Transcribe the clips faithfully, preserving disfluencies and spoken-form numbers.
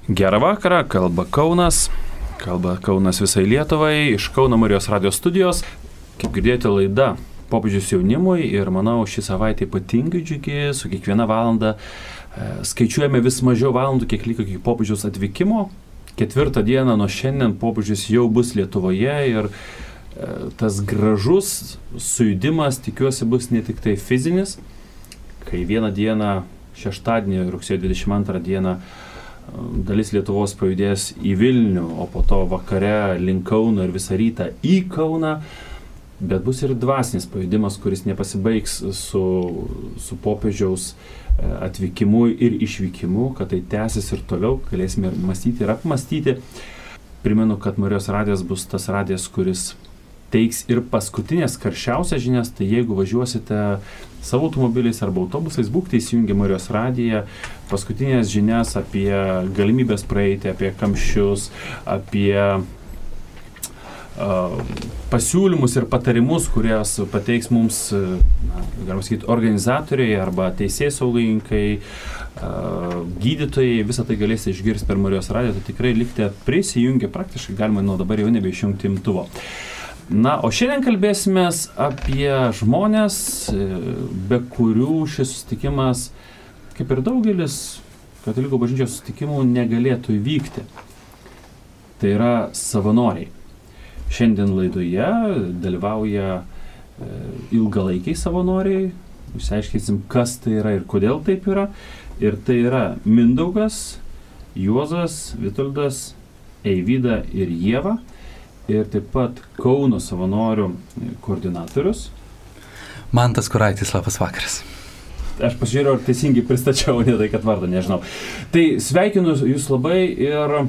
Gerą vakarą, kalba Kaunas, kalba Kaunas visai Lietuvai, iš Kauno Marijos radijos studijos. Kaip girdėjote, laida Popiežius jaunimui ir manau šį savaitę ypatingai džiugi, su kiekviena valanda e, skaičiuojame vis mažiau valandų, kiek liko iki popiežiaus atvykimo. Ketvirtą dieną nuo šiandien popiežius jau bus Lietuvoje ir e, tas gražus sujudimas, tikiuosi, bus ne tik tai fizinis, kai vieną dieną, šeštadienį, rugsėjo dvidešimt antrą dieną, dalis Lietuvos pajudės į Vilnių, o po to vakare link Kauno ir visą rytą į Kauną, bet bus ir dvasinis pajudimas, kuris nepasibaigs su, su popiežiaus atvykimu ir išvykimu, kad tai tęsis ir toliau, galėsime ir mąstyti ir apmastyti. Primenu, kad Marijos radijas bus tas radijas, kuris teiks ir paskutinės karščiausias žinias, tai jeigu važiuosite savo automobiliais arba autobusais, būkite įsijungę Marijos radiją, paskutinės žinias apie galimybės praeiti, apie kamščius, apie uh, pasiūlymus ir patarimus, kurias pateiks mums, na, galima sakyti, organizatoriai arba teisėsaugininkai, uh, gydytojai, visą tai galėsite išgirsti per Marijos radiją, tai tikrai likite prisijungę, praktiškai galima nuo dabar jau nebeišjungti imtuvo. Na, o šiandien kalbėsime apie žmonės, be kurių šis susitikimas, kaip ir daugelis katalikų bažnyčios susitikimų, negalėtų įvykti. Tai yra savanoriai. Šiandien laidoje dalyvauja ilgalaikiai savanoriai. Išsiaiškinsim, kas tai yra ir kodėl taip yra. Ir tai yra Mindaugas, Juozas, Vitoldas, Eivida ir Ieva. Ir taip pat Kauno savanorių koordinatorius. Mantas Kuraitis, labas vakaras. Aš pasižiūrėjau, ar teisingai pristačiau, ne tai, kad vardą nežinau. Tai sveikinu jūs labai ir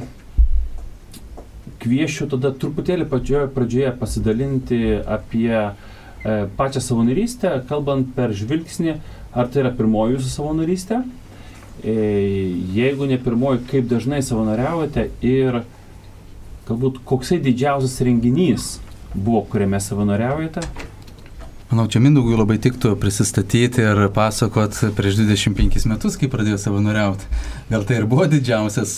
kviešiu tada truputėlį pradžioje, pradžioje pasidalinti apie e, pačią savanorystę, kalbant per žvilgsnį, ar tai yra pirmoji jūsų savanorystė. E, jeigu ne pirmoji, kaip dažnai savanoriavote ir galbūt koksai didžiausias renginys buvo, kuriame savanoriaujate? Manau, čia Mindaugui labai tiktų prisistatyti ir pasakot prieš dvidešimt penkis metus, kai pradėjo savanoriauti. Gal tai ir buvo didžiausias?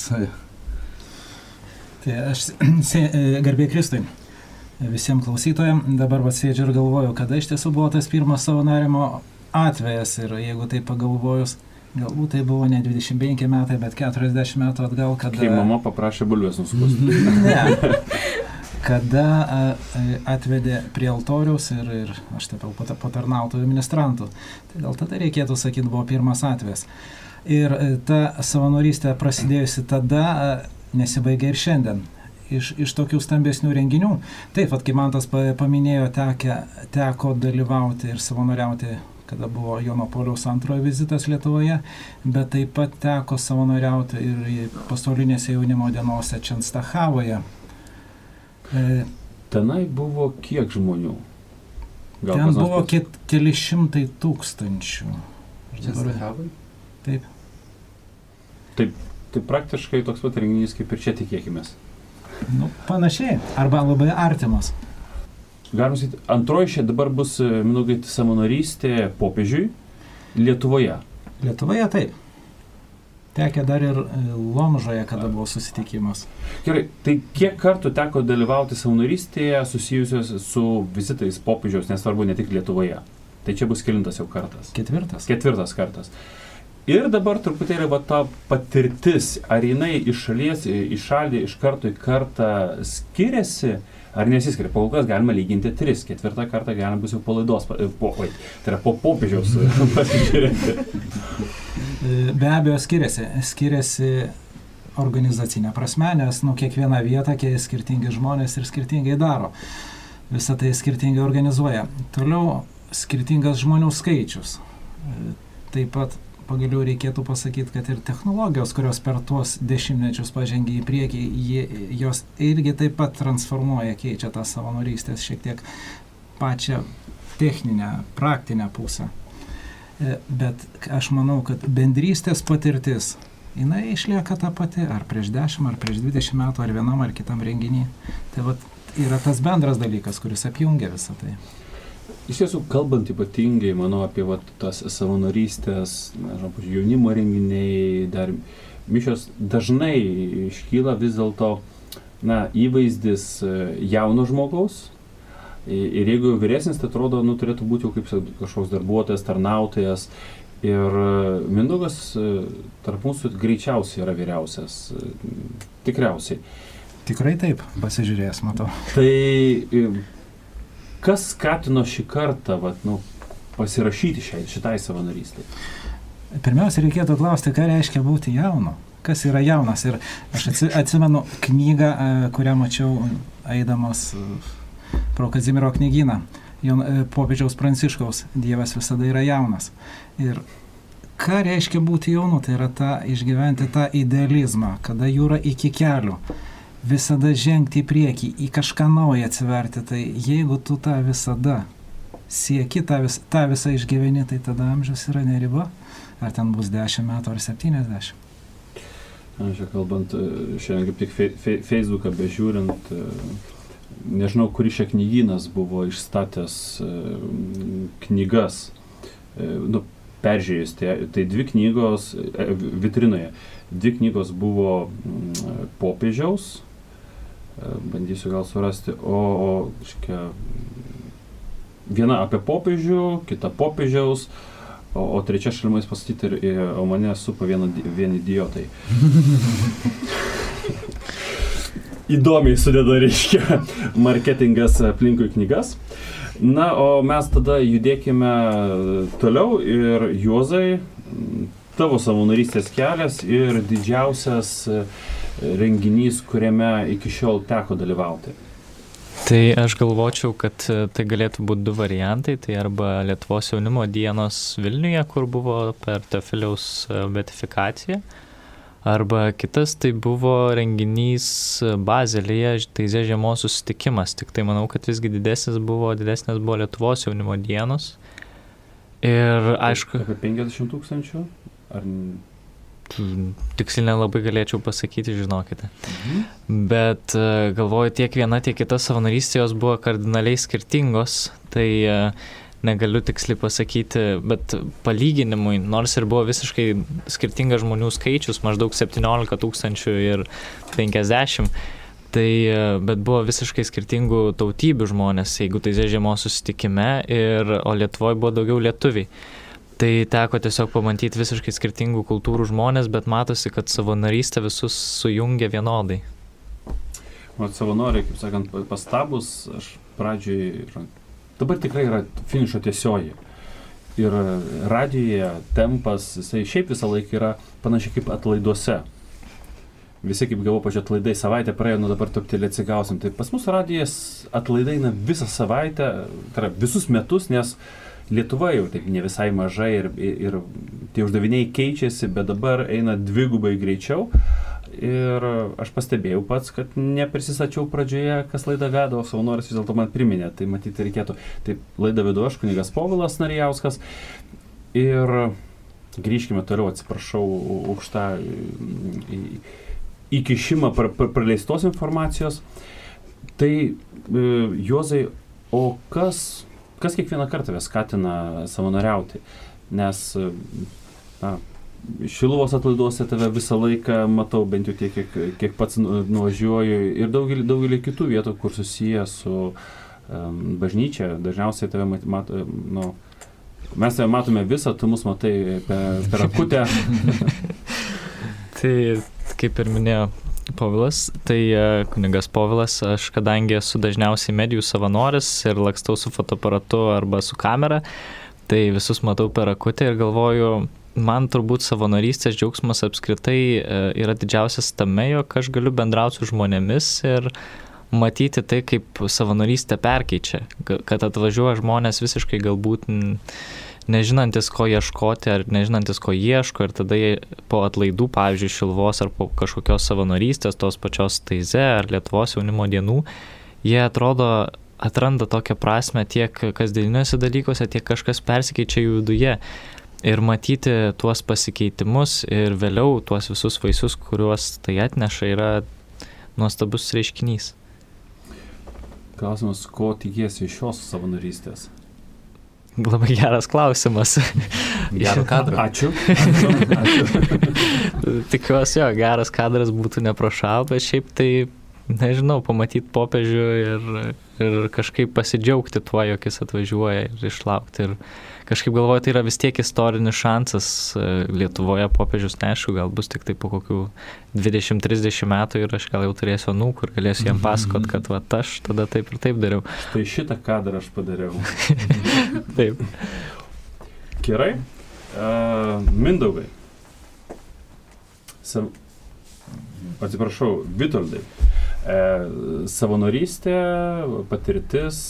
Tai aš, garbė Kristui, visiems klausytojams, dabar sėdžiu ir galvoju, kada iš tiesų buvo tas pirmas savanoriavimo atvejas ir jeigu tai pagalvojus, galbūt tai buvo ne dvidešimt penki metai, bet keturiasdešimt metų atgal, kada... Kai mama paprašė bulvės nuskusti. Ne. Kada atvedė prie altoriaus ir, ir aš tapiau patarnautojų ministrantų. Tai gal tada reikėtų sakyti, buvo pirmas atvejas. Ir ta savanorystė prasidėjusi tada nesibaigia ir šiandien. Iš, iš tokių stambesnių renginių. Taip, vat, kai Mantas paminėjo, teke, teko dalyvauti ir savanoriauti, kada buvo Jono Pauliaus antrojo vizitas Lietuvoje, bet taip pat teko savanoriauti ir pasaulinėse jaunimo dienose Čenstachavoje. E, Tenai buvo kiek žmonių? Gal ten buvo ke, keli šimtai tūkstančių. Čenstachavai? Taip. Taip, tai praktiškai toks pat renginys kaip ir čia, tikėkimės. Nu, panašiai, arba labai artimas. Galima sakyti, antroji šia dabar bus, Mindaugai, savanorystė popiežiui Lietuvoje. Lietuvoje taip. Tekę dar ir Lomžoje, kada buvo susitikimas. Gerai, tai kiek kartų teko dalyvauti savanorystėje susijusios su vizitais popiežiaus, nesvarbu, ne tik Lietuvoje? Tai čia bus kelintas jau kartas. Ketvirtas. Ketvirtas kartas. Ir dabar truputėlį va ta patirtis, ar jinai iš šalies, iš šalį, iš karto į kartą skiriasi, ar nesiskiria? Po kol kas galima lyginti tris, ketvirtą kartą galima bus jau po laidos, po, oi, tai yra po popiežiaus pasižiūrėti. Be abejo skiriasi, skiriasi organizacinė prasme, nes nu, kiekviena vieta, kiek skirtingi žmonės ir skirtingai daro. Visą tai skirtingai organizuoja. Toliau skirtingas žmonių skaičius. Taip pat pagaliau reikėtų pasakyti, kad ir technologijos, kurios per tuos dešimtmečius pažengė į priekį, jie, jos irgi taip pat transformuoja, keičia tą savanorystės šiek tiek pačią techninę, praktinę pusę. Bet aš manau, kad bendrystės patirtis, jinai išlieka ta pati, ar prieš dešimt, ar prieš dvidešimt metų, ar vienam, ar kitam renginį. Tai vat, yra tas bendras dalykas, kuris apjungia visą tai. Iš tiesų, kalbant ypatingai, manau, apie vat, tas savanorystės, nežinau, jaunimo renginiai, dar mišios dažnai iškyla vis dėlto, na, įvaizdis jauno žmogaus. Ir jeigu vyresnis, tai atrodo, nu, turėtų būti jau kaip kažkoks darbuotojas, tarnautojas. Ir Mindaugas tarp mūsų greičiausiai yra vyriausias. Tikriausiai. Tikrai taip, pasižiūrės, matau. Tai kas skatino šį kartą, vat, nu, pasirašyti šiai, šitai savanorystei? Pirmiausia, reikėtų klausti, ką reiškia būti jaunu. Kas yra jaunas? Ir aš atsimenu knygą, kurią mačiau eidamas pro Kazimiero knygyną, popiežiaus Pranciškaus Dievas visada yra jaunas. Ir ką reiškia būti jaunu? Tai yra ta, išgyventi tą idealizmą, kada jūra iki kelių, visada žengti į priekį, į kažką naują atsiverti. Tai jeigu tu tą visada sieki, tą, vis, tą visą išgyveni, tai tada amžius yra ne riba. Ar ten bus dešimt metų ar septyniasdešimt. Aš kalbant, šiandien kaip tik fe, fe, Facebooką bežiūrint, nežinau, kuris čia knygynas buvo išstatęs knygas, nu, peržiūrėjus, tai, tai dvi knygos vitrinoje, dvi knygos buvo popiežiaus, bandysiu gal surasti, o, o škia, viena apie popiežių, kita popiežiaus, o, o trečia šalimais pastatyti, ir, o mane supa viena, vieni idiotai. Įdomiai sudeda, reiškia, marketingas aplinkui knygas. Na, o mes tada judėkime toliau ir Juozai, tavo savanorystės kelias ir didžiausias renginys, kuriame iki šiol teko dalyvauti. Tai aš galvočiau, kad tai galėtų būti du variantai, tai arba Lietuvos jaunimo dienos Vilniuje, kur buvo per Teofiliaus beatifikaciją, arba kitas tai buvo renginys Bazelyje, Taizė žiemos susitikimas, tik tai manau, kad visgi didesnis buvo, didesnis buvo Lietuvos jaunimo dienos. Ir aišku... Apie penkiasdešimt tūkstančių? Ar... Tiksliai nelabai galėčiau pasakyti, žinokite. Mhm. Bet galvoju, tiek viena, tiek kita savanorystė jos buvo kardinaliai skirtingos, tai negaliu tiksliai pasakyti, bet palyginimui, nors ir buvo visiškai skirtingas žmonių skaičius, maždaug septyniolika tūkstančių ir penkiasdešimt, tai, bet buvo visiškai skirtingų tautybių žmonės, jeigu tai žiemos susitikime, ir, o Lietuvoje buvo daugiau lietuviai. Tai teko tiesiog pamatyti visiškai skirtingų kultūrų žmonės, bet matosi, kad savanorystė visus sujungia vienodai. Mat, savanoriai, kaip sakant, pastabus, aš pradžioj, dabar tikrai yra finišo tiesioji. Ir radijoje tempas, jisai šiaip visą laiką yra panašiai kaip atlaiduose. Visi, kaip gavau pačiu atlaidai, savaitę praėjo, nu dabar toptelį atsigausim. Tai pas mus radijas atlaidai eina visą savaitę, tai yra visus metus, nes Lietuva jau taip ne visai mažai ir, ir, ir tie uždaviniai keičiasi, bet dabar eina dvigubai greičiau. Ir aš pastebėjau pats, kad neprisistačiau pradžioje, kas laidą vedo, o savanoris vis dėlto man priminė. Tai matyti reikėtų. Taip, laidą vedu aš, kunigas Povilas Narijauskas. Ir grįžkime toliau, atsiprašau už tą įkišimą praleistos informacijos. Tai, Juozai, o kas... Kas kiekvieną kartą tave skatina savanoriauti? Nes, na, Šiluvos atlaiduose tave visą laiką matau, bent jau tiek, kiek, kiek pats nuvažiuoju, ir daugelį, daugelį kitų vietų, kur susiję su um, bažnyčia. Dažniausiai tave mat, mat, nu, mes tave matome visą, tu mus matai per, per akutę. Tai, kaip ir minėjo Povilas, tai kunigas Povilas, aš kadangi esu dažniausiai medijų savanoris ir lakstau su fotoaparatu arba su kamera, tai visus matau per akutę ir galvoju, man turbūt savanorystės džiaugsmas apskritai yra didžiausias tame, jog aš galiu bendrauti su žmonėmis ir matyti tai, kaip savanorystė perkeičia, kad atvažiuoja žmonės visiškai galbūt nežinantis, ko ieškoti, ar nežinantis, ko ieško, ir tada jie po atlaidų, pavyzdžiui, Šiluvos ar po kažkokios savanorystės, tos pačios Taizė ar Lietuvos jaunimo dienų, jie atrodo atranda tokią prasme tiek kasdieniniuose dalykuose, tiek kažkas persikeičia jų viduje. Ir matyti tuos pasikeitimus ir vėliau tuos visus vaisius, kuriuos tai atneša, yra nuostabus reiškinys. Klausimas, ko tikiesi iš šios savanorystės? Labai geras klausimas. Gerą kadrą. Ačiū. Ačiū. Ačiū. Tikiuosi, jo, geras kadras būtų neprošal, bet šiaip tai, nežinau, pamatyti popiežių ir, ir kažkaip pasidžiaugti tuo, jog jis atvažiuoja ir išlaukti. Ir kažkaip galvoju, tai yra vis tiek istorinis šansas Lietuvoje popiežius, neaišku, gal bus tik tai po kokių dvidešimt trisdešimt metų ir aš gal jau turėsiu anūkų ir galėsiu jam pasakot, kad va, aš tada taip ir taip dariau. Tai šitą kadrą aš padariau. Taip. Gerai. Uh, Mindaugai. Sav... Atsiprašau, Vitoldai. Uh, savanorystė, patirtis.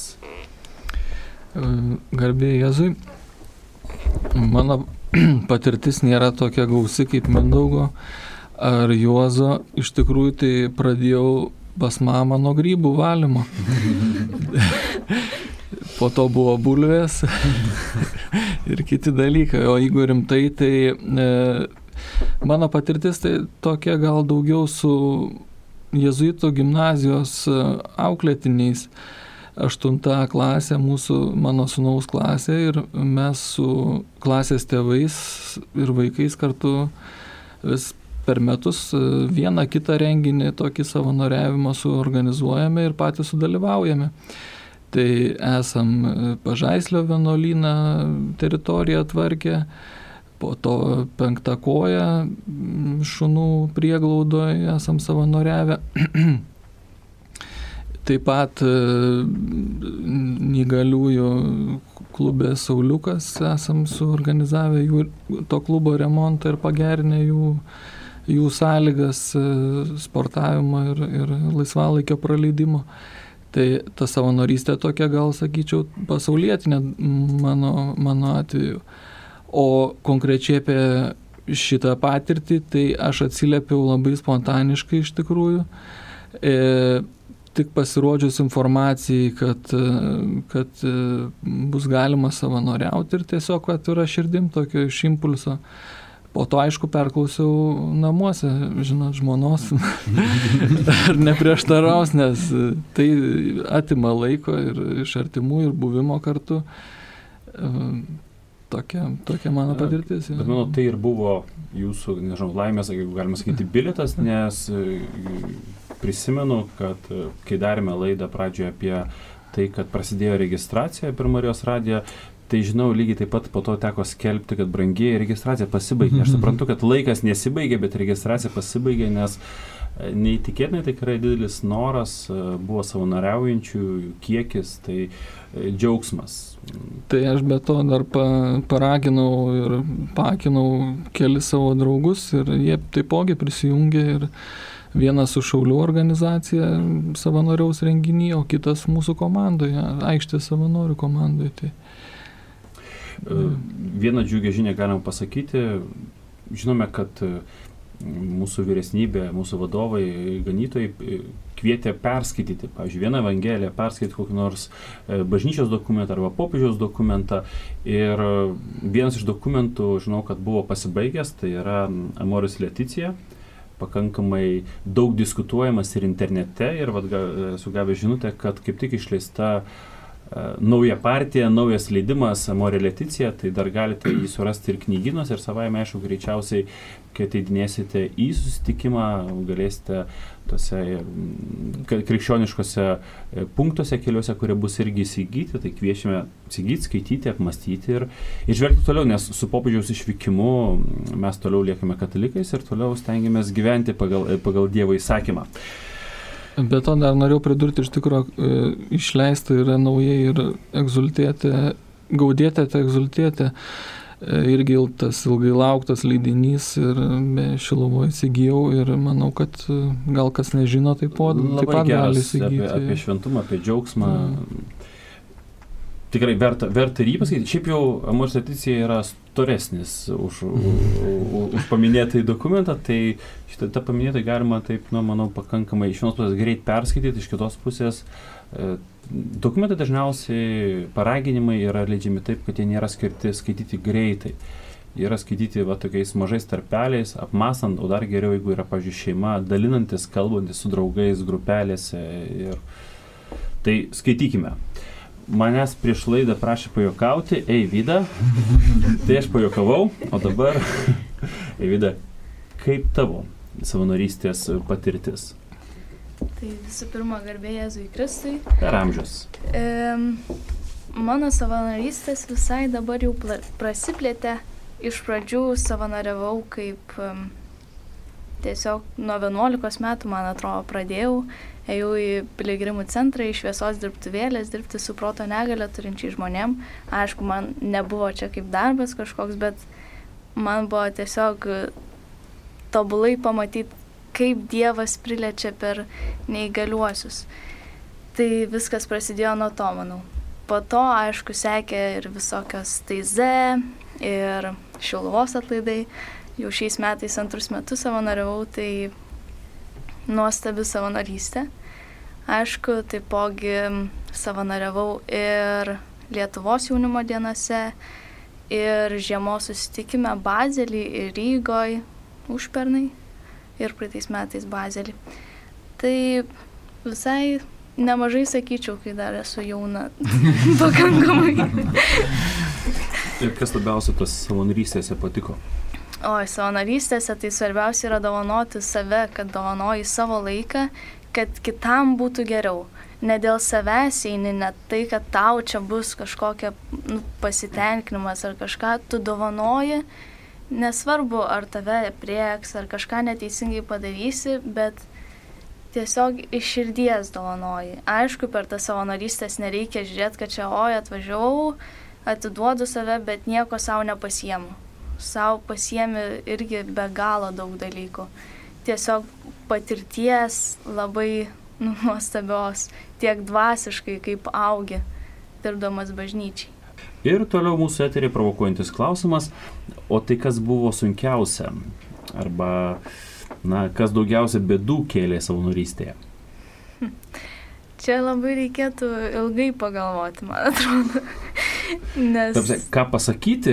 Garbė Jėzui. Mano patirtis nėra tokia gausi kaip Mindaugo ar Juozo. Iš tikrųjų tai pradėjau pas mamą nuo grybų valymo. Po to buvo bulvės ir kiti dalykai. O jeigu rimtai, tai e, mano patirtis tai tokia gal daugiau su jėzuitų gimnazijos auklėtiniais. Aštunta klasė, mūsų, mano sūnaus klasė, ir mes su klasės tėvais ir vaikais kartu vis per metus vieną kitą renginį, tokį savanoriavimą suorganizuojame ir patys sudalyvaujame. Tai esam Pažaislio vienuolyną teritoriją tvarkę, po to Penktą koją šunų prieglaudoje esam savanoriavę. Taip pat neįgaliųjų klube Sauliukas esam suorganizavę jų, to klubo remontą ir pagerinę jų, jų sąlygas sportavimo ir, ir laisvalaikio praleidimo. Tai ta savanorystė tokia, gal sakyčiau, pasaulietinė mano, mano atveju. O konkrečiai apie šitą patirtį, tai aš atsiliepiau labai spontaniškai iš tikrųjų. E, Tik pasirodžius informacijai, kad, kad bus galima savanoriauti ir tiesiog atvira širdim tokio iš impulso. Po to, aišku, perklausiau namuose, žinot, žmonos, ar neprieštaraus, nes tai atima laiko ir iš artimų ir buvimo kartu. Tokia, tokia mano patirtis. Bet manau, tai ir buvo jūsų, nežinau, laimės, jeigu galima sakyti, bilietas, nes prisimenu, kad kai darėme laidą pradžioje apie tai, kad prasidėjo registracija per Marijos radiją, tai žinau, lygiai taip pat po to teko skelbti, kad brangieji registracija pasibaigė. Aš suprantu, kad laikas nesibaigė, bet registracija pasibaigė, nes neįtikėtinai tikrai didelis noras buvo savanoriaujančių kiekis, tai džiaugsmas. Tai aš be to dar pa, paraginau ir pakinau kelis savo draugus ir jie taipogi prisijungė ir vienas su Šaulių organizacija savanoriaus renginį, o kitas mūsų komandoje, aikštės savanorių komandoje. Tai. Vieną džiugę žinią galima pasakyti. Žinome, kad mūsų vyresnybė, mūsų vadovai, ganytojai kvietė perskaityti, pavyzdžiui, vieną evangeliją, perskaityti kokį nors bažnyčios dokumentą arba popiežiaus dokumentą. Ir vienas iš dokumentų, žinau, kad buvo pasibaigęs, tai yra Amoris Laetitia, pakankamai daug diskutuojamas ir internete, ir vat, esu gavęs žinutę, kad kaip tik išleista uh, nauja partija, naujas leidimas Amoris Laetitia, tai dar galite jį surasti ir knygynuose, ir savaime, aišku, greičiausiai, kai ateidinėsite į susitikimą, galėsite tose krikščioniškose punktuose keliuose, kurie bus irgi įsigyti, tai kviečiame įsigyti, skaityti, apmastyti ir, ir žvelgti toliau, nes su popiežiaus išvykimu mes toliau liekame katalikais ir toliau stengiamės gyventi pagal, pagal Dievo įsakymą. Bet to dar norėjau pridurti, iš tikrųjų išleista yra naujai ir egzultėti, gaudėti, egzultėti. Irgi tas ilgai lauktas leidinys ir Šiluvoje įsigijau ir manau, kad gal kas nežino, taip pat, taip pat gali įsigyti. Apie, apie šventumą, apie džiaugsmą. Mm. Tikrai verta, verta ir jį pasakyti. Šiaip jau Amoris Laetitia yra storesnis už, už, už paminėtą dokumentą, tai šitą tą paminėtą galima taip, nu, manau, pakankamai iš vienos pusės greit perskaityti, iš kitos pusės e, dokumentai dažniausiai paraginimai yra leidžiami taip, kad jie nėra skirti skaityti greitai. Jie yra skaityti va, tokiais mažais tarpeliais, apmąstant, o dar geriau, jeigu yra, pavyzdžiui, šeima, dalinantis, kalbantis su draugais, grupelėse. Ir... Tai skaitykime. manęs prieš laidą prašė pajuokauti, ei Vida, tai aš pajokavau, o dabar, ei Vida, kaip tavo savanorystės patirtis? Tai visų pirma, garbė Jėzui Kristui. Per amžius. E, mano savanorystės visai dabar jau pla, prasiplėtė. Iš pradžių savanoriavau kaip um, tiesiog nuo vienuolikos metų, man atrodo, pradėjau. Ėjau į piligrimų centrą, į šviesos dirbtuvėlės, dirbti su proto negalią turinčiai žmonėm. Aišku, man nebuvo čia kaip darbas kažkoks, bet man buvo tiesiog tobulai pamatyti, kaip Dievas priliečia per neįgaliuosius. Tai viskas prasidėjo nuo to, manau. Po to, aišku, sekė ir visokios taize, ir Šiluvos atlaidai. Jau šiais metais antrus metus savanoriavau, tai nuostabi savanorystė. Aišku, taipogi savanoriavau ir Lietuvos jaunimo dienose, ir žiemos susitikime Bazelį, ir Rygoj, užpernai, ir praeitais metais Bazelį. Tai visai nemažai sakyčiau, kai dar esu jauna pakankamai. Ir kas labiausiai tos savanorystėse patiko? O, savanorystėse tai svarbiausia yra dovanoti save, kad dovanoji savo laiką, kad kitam būtų geriau. Ne dėl savęs eini, ne tai, kad tau čia bus kažkokia nu, pasitenkinimas ar kažką, tu dovanoji, nesvarbu, ar tave prieks, ar kažką neteisingai padarysi, bet tiesiog iš širdies dovanoji. Aišku, per tas savanorystės nereikia žiūrėti, kad čia oj atvažiavau, atiduodu save, bet nieko savo nepasiemu. Sau pasiemi irgi be galo daug dalykų. Tiesiog patirties labai nu, nuostabios, tiek dvasiškai, kaip augi, dirbdamas bažnyčiai. Ir toliau mūsų eterį provokuojantis klausimas, o tai kas buvo sunkiausia? Arba, na, kas daugiausia bėdų kėlė savanorystėje? Hm. Čia labai reikėtų ilgai pagalvoti, man atrodo. Nes... Tapsi, ką pasakyti?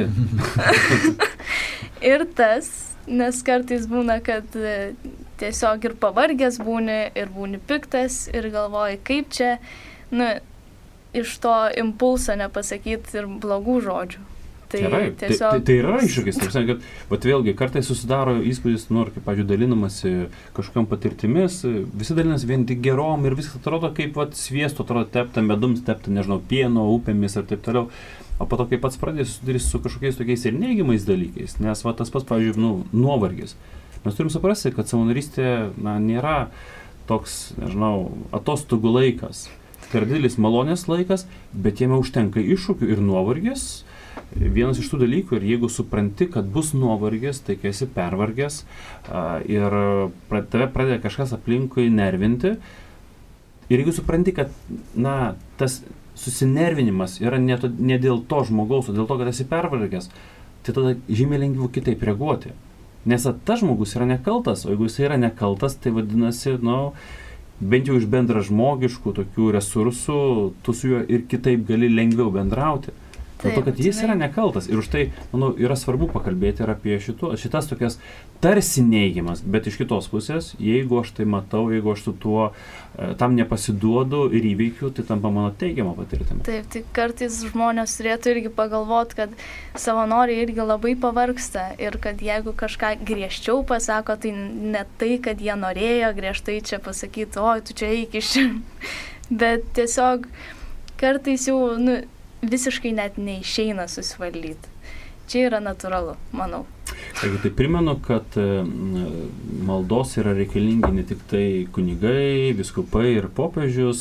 Ir tas, nes kartais būna, kad tiesiog ir pavargęs būni, ir būni piktas, ir galvoji, kaip čia, nu, iš to impulso nepasakyti ir blogų žodžių. Tai, Gerai, tiesiog... tai, tai, tai yra iššūkis, taip sakant, kad, bet vėlgi, kartais susidaro įspūdis, nu, kaip, pavyzdžiui, dalinamasi kažkam patirtimis, visi dalinasi vien tik gerom ir viskas atrodo kaip vat, sviesto, atrodo tepta, medums tepta, nežinau, pieno, upėmis ir taip toliau. O po to, kai pats pradės susidarys su kažkokiais tokiais ir neigiamais dalykais, nes va, tas pats, pavyzdžiui, nu, nuovargis. Mes turim suprasti, kad savanorystė, na, nėra toks, nežinau, atostogų laikas. Tai yra didelis malonės laikas, bet jame užtenka iššūkių ir nuovargis. Vienas iš tų dalykų, ir jeigu supranti, kad bus nuovargis, tai kai esi pervargęs ir tave pradeda kažkas aplinkui nervinti, ir jeigu supranti, kad, na, tas susinervinimas yra ne, to, ne dėl to žmogaus, o dėl to, kad esi pervargęs, tai tada žymiai lengviau kitaip reaguoti. Nes tas žmogus yra nekaltas, o jeigu jis yra nekaltas, tai vadinasi, nu, bent jau iš bendražmogiškų tokių resursų, tu su juo ir kitaip gali lengviau bendrauti. Dėl to, kad jis yra nekaltas. Ir už tai, manau, yra svarbu pakalbėti ir apie šito, šitas tokias tarsi neigiamas, bet iš kitos pusės, jeigu aš tai matau, jeigu aš su tuo e, tam nepasiduodu ir įveikiu, tai tampa mano teigiama patirtimi. Taip, tai kartais žmonės turėtų irgi pagalvoti, kad savanoriai irgi labai pavargsta ir kad jeigu kažką griežčiau pasako, tai ne tai, kad jie norėjo griežtai čia pasakyti, oi, tu čia eik iš čia. Bet tiesiog kartais jau, nu, visiškai net neišeina susivaldyti. Čia yra natūralu, manau. Taigi tai primenu, kad maldos yra reikalingi ne tik tai kunigai, vyskupai ir popiežius,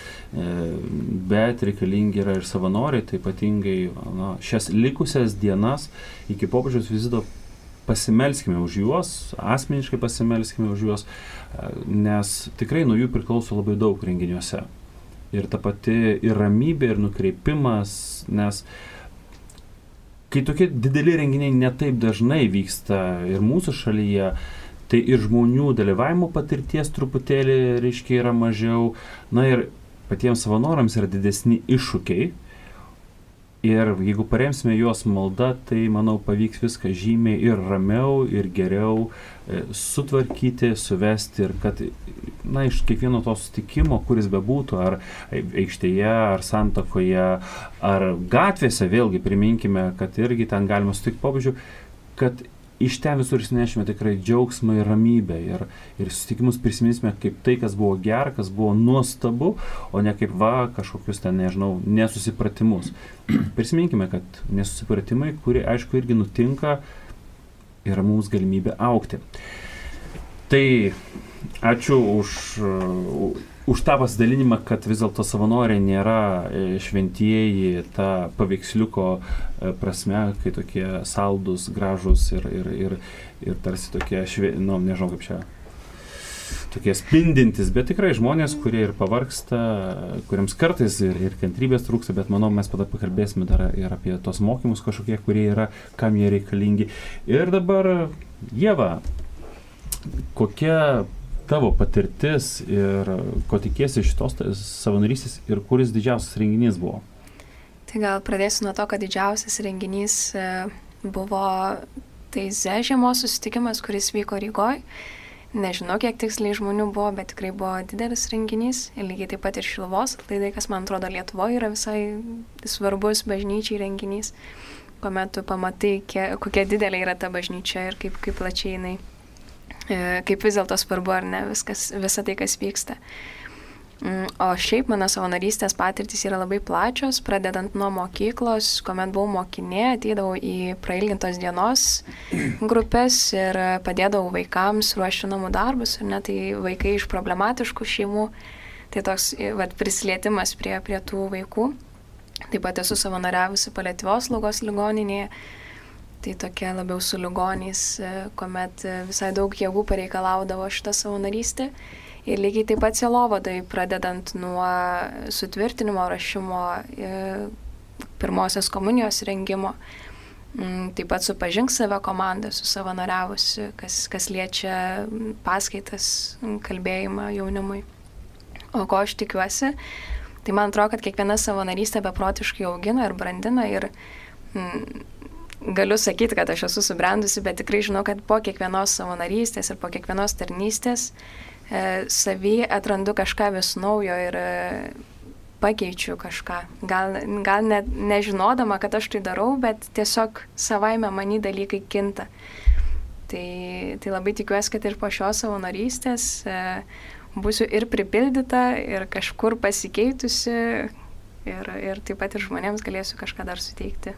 bet reikalingi yra ir savanoriai, tai ypatingai na, šias likusias dienas iki popiežiaus vizito pasimelskime už juos, asmeniškai pasimelskime už juos, nes tikrai nuo jų priklauso labai daug renginiuose. Ir ta pati ir ramybė, ir nukreipimas, nes kai tokie dideli renginiai netaip dažnai vyksta ir mūsų šalyje, tai ir žmonių dalyvavimo patirties truputėlį, reiškia, yra mažiau, na ir patiems savanoriams yra didesni iššūkiai. Ir jeigu paremsime juos malda, tai, manau, pavyks viską žymiai ir ramiau, ir geriau e, sutvarkyti, suvesti, ir kad na, iš kiekvieno to susitikimo, kuris bebūtų, ar aikštėje, ar santakoje, ar gatvėse, vėlgi priminkime, kad irgi ten galima sutikti popiežių, kad iš ten visur įsinešime tikrai džiaugsmą ir ramybę ir, ir susitikimus prisiminsime kaip tai, kas buvo gera, kas buvo nuostabu, o ne kaip va kažkokius ten, nežinau, nesusipratimus. Prisiminkime, kad nesusipratimai, kurie aišku irgi nutinka, yra mums galimybė augti. Tai ačiū už, už tą pasidalinimą, kad vis dėlto savanoriai nėra šventieji ta paveiksliuko prasme, kai tokie saldus, gražus ir, ir, ir, ir tarsi tokie, šve, nu, nežinau kaip čia, tokie spindintis, bet tikrai žmonės, kurie ir pavargsta, kuriems kartais ir, ir kantrybės trūksta, bet manau, mes pada pakalbėsime dar ir apie tos mokymus kažkokie, kurie yra, kam jie reikalingi. Ir dabar, Ieva, kokia tavo patirtis ir ko tikiesi šitos savanorystės ir kuris didžiausias renginys buvo? Tai gal pradėsiu nuo to, kad didžiausias renginys buvo Taize žiemos susitikimas, kuris vyko Rygoj. Nežinau, kiek tiksliai žmonių buvo, bet tikrai buvo didelis renginys. Ir lygiai taip pat ir Šiluvos atlaidai, kas man atrodo Lietuvoje yra visai svarbus bažnyčiai renginys, kuomet tu pamatai, kiek, kokia didelė yra ta bažnyčia ir kaip, kaip plačiai jinai, kaip vis dėlto svarbu ar ne viskas, visa tai, kas vyksta. O šiaip mano savanorystės patirtys yra labai plačios, pradedant nuo mokyklos, kuomet buvau mokinė, ateidavau į prailgintos dienos grupės ir padėdavau vaikams ruošti namų darbus, ir net tai vaikai iš problematiškų šeimų, tai toks vat, prisilietimas prie, prie tų vaikų. Taip pat esu savanoriavusi paliatyvios slaugos ligoninėje, tai tokia labiau su ligoniais, kuomet visai daug jėgų pareikalaudavo šitą savanorystę. Ir lygiai taip pat sielovadai, pradedant nuo sutvirtinimo, rašymo, pirmosios komunijos rengimo. Taip pat su Pažink save komanda, su savanoriavusi, kas, kas liečia paskaitas, kalbėjimą jaunimui. O ko aš tikiuosi, tai man atrodo, kad kiekviena savanorystė beprotiškai augina ir brandina ir mm, galiu sakyti, kad aš esu subrendusi, bet tikrai žinau, kad po kiekvienos savanorystės ir po kiekvienos tarnystės e, savy atrandu kažką vis naujo ir e, pakeičiu kažką. Gal, gal net nežinodama, kad aš tai darau, bet tiesiog savaime many dalykai kinta. Tai, tai labai tikiuosi, kad ir po šios savanorystės e, būsiu ir pripildyta, ir kažkur pasikeitusi, ir, ir taip pat ir žmonėms galėsiu kažką dar suteikti.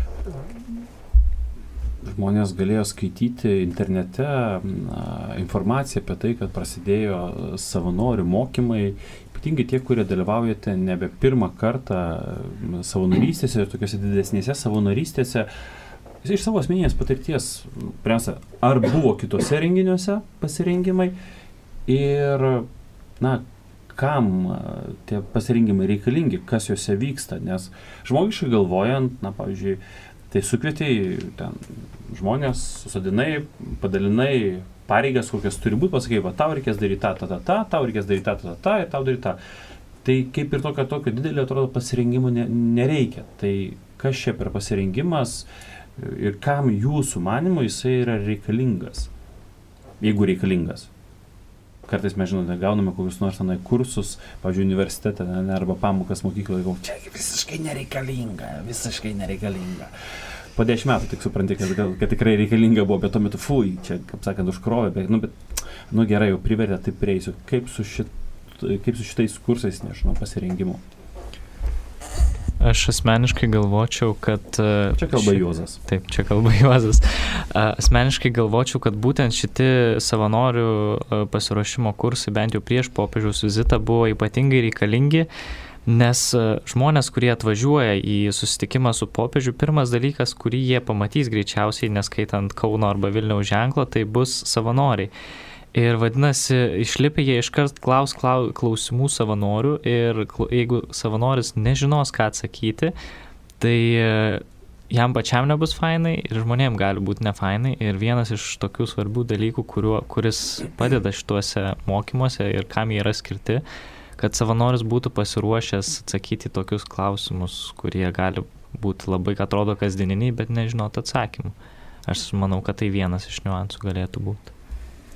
Žmonės galėjo skaityti internete na, informaciją apie tai, kad prasidėjo savanorių mokymai, ypatingai tie, kurie dalyvaujate nebe pirmą kartą savanorystėse ir tokiuose didesnėse savanorystėse. Iš savo asmeninės patirties, pirmiausia, ar buvo kitose renginiuose pasirengimai ir, na, kam tie pasirengimai reikalingi, kas juose vyksta, nes žmogiškai galvojant, na, pavyzdžiui, tai sukvietei ten žmonės, susadinai, padalinai pareigas, kokias turi būti, pasakai, va, tau reikės daryti tą, tą, tą, tą, tau reikės daryti tą, tą, tą, ir tau daryti tą. Tai kaip ir tokio, tokio didelio, atrodo, pasirengimo ne, nereikia. Tai kas čia per pasirengimas ir kam jūsų manymu jisai yra reikalingas, jeigu reikalingas. Kartais mes, žinote, gauname kokius nors tenai kursus, pavyzdžiui, universitete, ne, arba pamokas mokykloje, galvo, čia visiškai nereikalinga, visiškai nereikalinga. Po dešimt metų tik supranti, kad, kad tikrai reikalinga buvo, bet tuo metu, fui, čia, kaip sakant, užkrovė, bet, nu, bet, nu, gerai, jau privertė, taip prieisiu. Kaip su, šit, kaip su šitais kursais, nežinau, pasirengimu? Aš asmeniškai galvočiau, kad... Čia kalba Juozas. Taip, čia kalba Juozas. Asmeniškai galvočiau, kad būtent šiti savanorių pasiruošimo kursai, bent jau prieš popiežiaus vizitą, buvo ypatingai reikalingi, nes žmonės, kurie atvažiuoja į susitikimą su popiežiu, pirmas dalykas, kurį jie pamatys greičiausiai, neskaitant Kauno arba Vilniaus ženklo, tai bus savanoriai. Ir vadinasi, išlipę jie iškart klaus, klaus klausimų savanorių ir jeigu savanoris nežinos, ką atsakyti, tai jam pačiam nebus fainai ir žmonėm gali būti nefainai. Ir vienas iš tokių svarbių dalykų, kuriuo, kuris padeda šituose mokymuose ir kam jie yra skirti, kad savanoris būtų pasiruošęs atsakyti tokius klausimus, kurie gali būti labai, atrodo, kasdieniniai, bet nežinot atsakymų. Aš manau, kad tai vienas iš niuansų galėtų būti.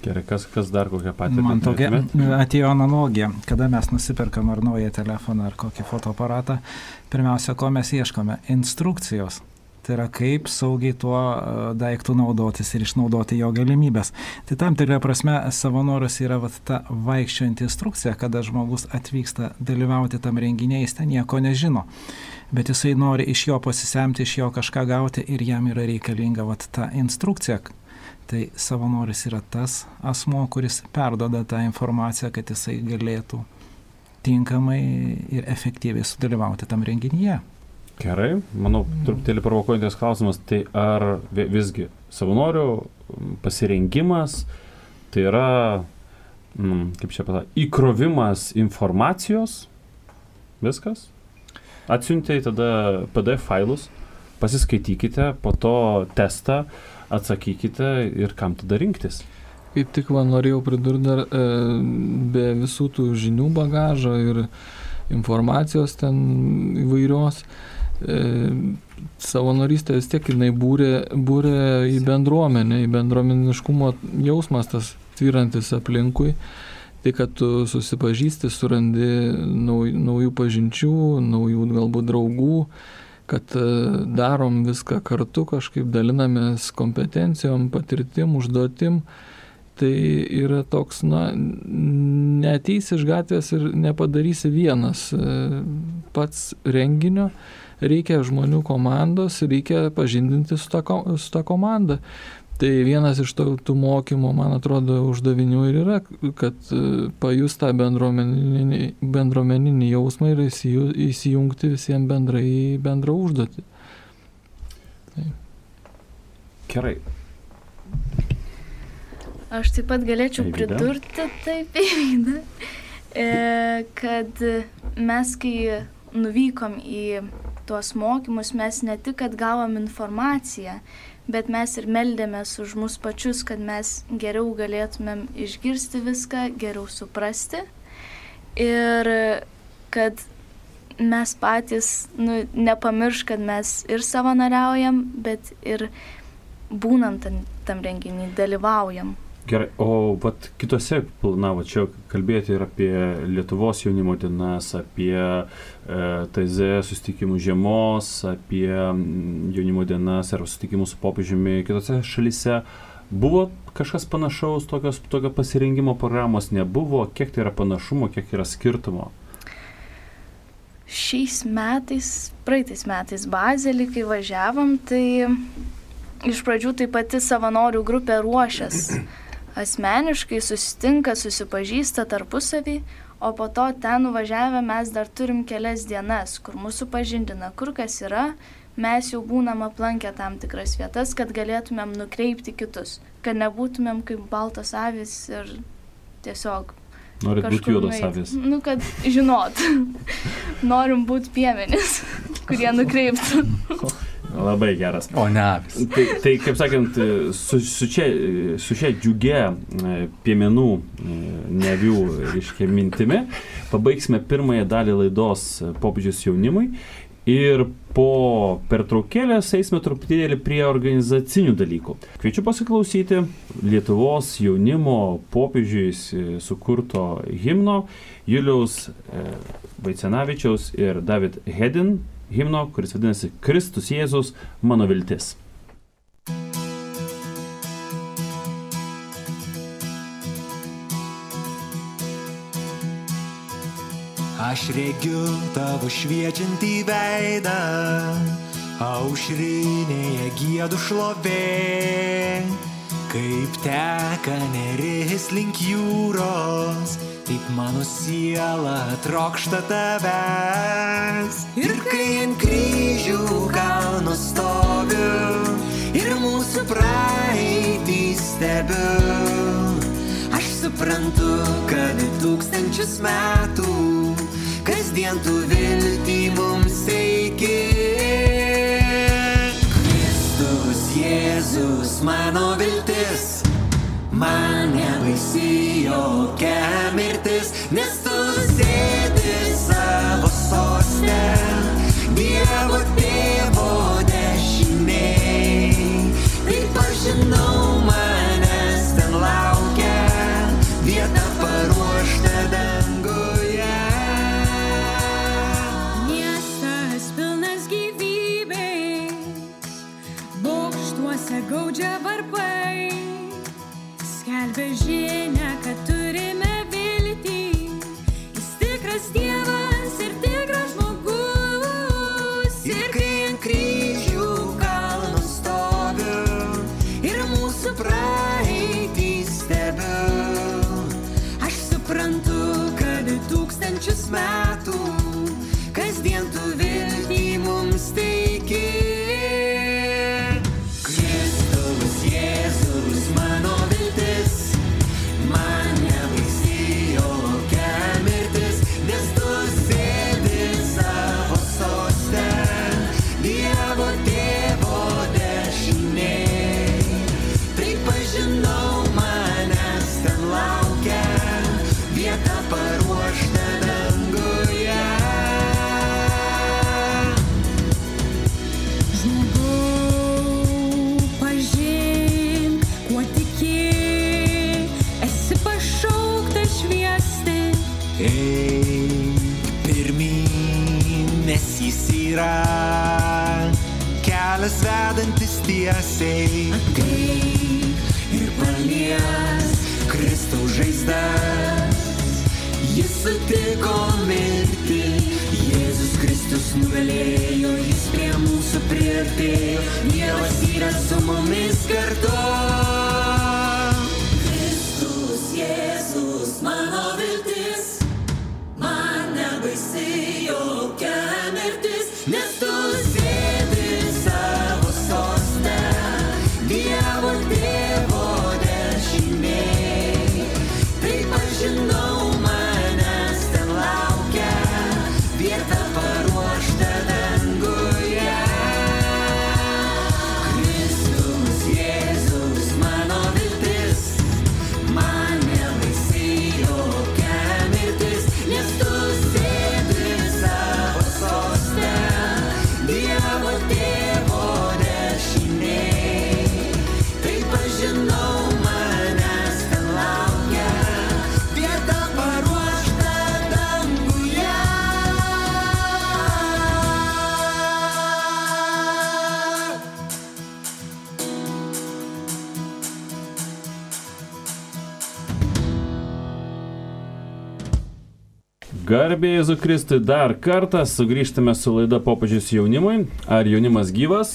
Gerai, kas, kas dar kokią patirtį? Man tokia atėjo analogija, kada mes nusiperkam ar naują telefoną ar kokį fotoaparatą, pirmiausia, ko mes ieškome? Instrukcijos. Tai yra, kaip saugiai tuo daiktų naudotis ir išnaudoti jo galimybės. Tai tam tikra prasme savanoris yra vat, ta vaikščiojanti instrukcija, kada žmogus atvyksta dalyvauti tam renginiai, jis ten nieko nežino. Bet jisai nori iš jo pasisemti, iš jo kažką gauti ir jam yra reikalinga vat, ta instrukcija. Tai savanoris yra tas asmo, kuris perdoda tą informaciją, kad jisai galėtų tinkamai ir efektyviai sudalyvauti tam renginyje. Gerai, manau, truputėlį provokuojantis klausimas, tai ar visgi savanorių pasirengimas, tai yra, kaip čia pasakyti, įkrovimas informacijos, viskas? Atsiuntėjai tada P D F failus, pasiskaitykite, po to testą, atsakykite ir kam tada rinktis. Kaip tik va norėjau pridurti dar, e, be visų tų žinių bagažo ir informacijos ten įvairios, e, savanorystė vis tiek jinai būrė, būrė į bendruomenę, į bendruomeniškumo jausmas tas tvyrantis aplinkui. Tai, kad tu susipažįsti, surandi nauj, naujų pažinčių, naujų galbūt draugų, kad darom viską kartu, kažkaip dalinamės kompetencijom, patirtim, užduotim. Tai yra toks, na, neateisi iš gatvės ir nepadarysi vienas pats renginio, reikia žmonių komandos, reikia pažindinti su ta, su ta komanda. Tai vienas iš tų, tų mokymų, man atrodo, uždavinių ir yra, kad pajus tą bendruomeninį, bendruomeninį jausmą ir įsijungti visiems bendrai į bendrą užduotį. Tai. Gerai. Aš taip pat galėčiau Eivida. pridurti, taip, Eivida, kad mes, kai nuvykom į tuos mokymus, mes ne tik, kad gavom informaciją, bet mes ir meldėmės už mus pačius, kad mes geriau galėtumėm išgirsti viską, geriau suprasti ir kad mes patys nu, nepamirš, kad mes ir savanoriaujam, bet ir būnant tam renginį dalyvaujam. Gerai, o vat kitose, na, va čia kalbėti ir apie Lietuvos jaunimo dienas, apie e, T Z susitikimų žiemos, apie jaunimo dienas ar susitikimus su popiežiumi kitose šalyse. Buvo kažkas panašaus, tokios, tokio pasirengimo programos nebuvo? Kiek tai yra panašumo, kiek yra skirtumo? Šiais metais, praeitais metais Bazelį, kai važiavom, tai iš pradžių tai pati savanorių grupė ruošės. Asmeniškai susitinka, susipažįsta tarpusavį, o po to ten nuvažiavę mes dar turim kelias dienas, kur mūsų pažindina, kur kas yra, mes jau būnam aplankę tam tikras vietas, kad galėtumėm nukreipti kitus, kad nebūtumėm kaip baltos avys ir tiesiog Norit būti juodos avys. Nu, kad žinot, norim būti piemenys, kurie nukreiptų. Labai geras. O ne avis. Tai, tai kaip sakant, su, su, čia, su šia džiugia piemenų nevių, reiškia, mintimi pabaigsime pirmąją dalį laidos Popiežius jaunimui ir po pertraukėlės eisime truputėlį prie organizacinių dalykų. Kviečiu pasiklausyti Lietuvos jaunimo popiežiui sukurto himno Juliaus Vaicenavičiaus ir David Hedin himno, kuris vadinasi Kristus Jėzus, mano viltis. Aš regiu tavo šviečiantį veidą, aušrinėje giedu šlovė, kaip teka neris link jūros, taip mano siela trokšta tavęs. Ir kai ant kryžių kalno stoviu ir mūsų praeitį stebiu, aš suprantu, kad tūkstančius metų kasdien tu viltį mums teiki. Kristus Jėzus mano viltis, man nebaisi jokia mirtis, nes tu sėdi savo soste, Dievo tėvo dešinėj. Taip aš žinau, manęs ten laukia paruoštą danguje. Miestas pilnas gyvybės, bokštuose gaudžia varpai, skelbia žinią, kad turime viltį, jis tikras Dievas ir tikras žmogus. Ir kai ant kryžių kalno stoviu ir mūsų praeitį stebiu, Aš suprantu, kad tūkstančius metų kasdien tu viltį mums teiki. Kristus Jėzus mano viltis, man nebaisi jokia mirtis, nes tu sėdi savo soste, Dievo tėvo dešinėj. Tai pažinau, manęs ten laukia vieta paruošta danguje. žmogau pažink, kuo tiki, esi pašauktas šviesti. Eik pirmyn, nes jis yra kelias vedantis tiesiai. Ateik ir palies Kristaus žaizdas, jis sutiko mirti, Jėzus Kristus nugalėjo, jis prie mūsų priartėjo, Dievas yra su mumis kartu. Kristus Jėzus mano viltis, man nebaisi jokia mirtis, nes tu sėdi savo soste, Dievo tėvo dešinėj. Tai pažinau, manęs ten laukia vieta paruošta danguje. Kristus Jėzus mano viltis, man nebaisi jokia mirtis, nes tu sėdi savo soste, Dievo tėvo dešinėj. Tai pažinau, manęs ten laukia vieta paruošta danguje. Garbė Jėzų Kristui, dar kartą sugrįžtame su laida Popiežius jaunimui. Ar jaunimas gyvas?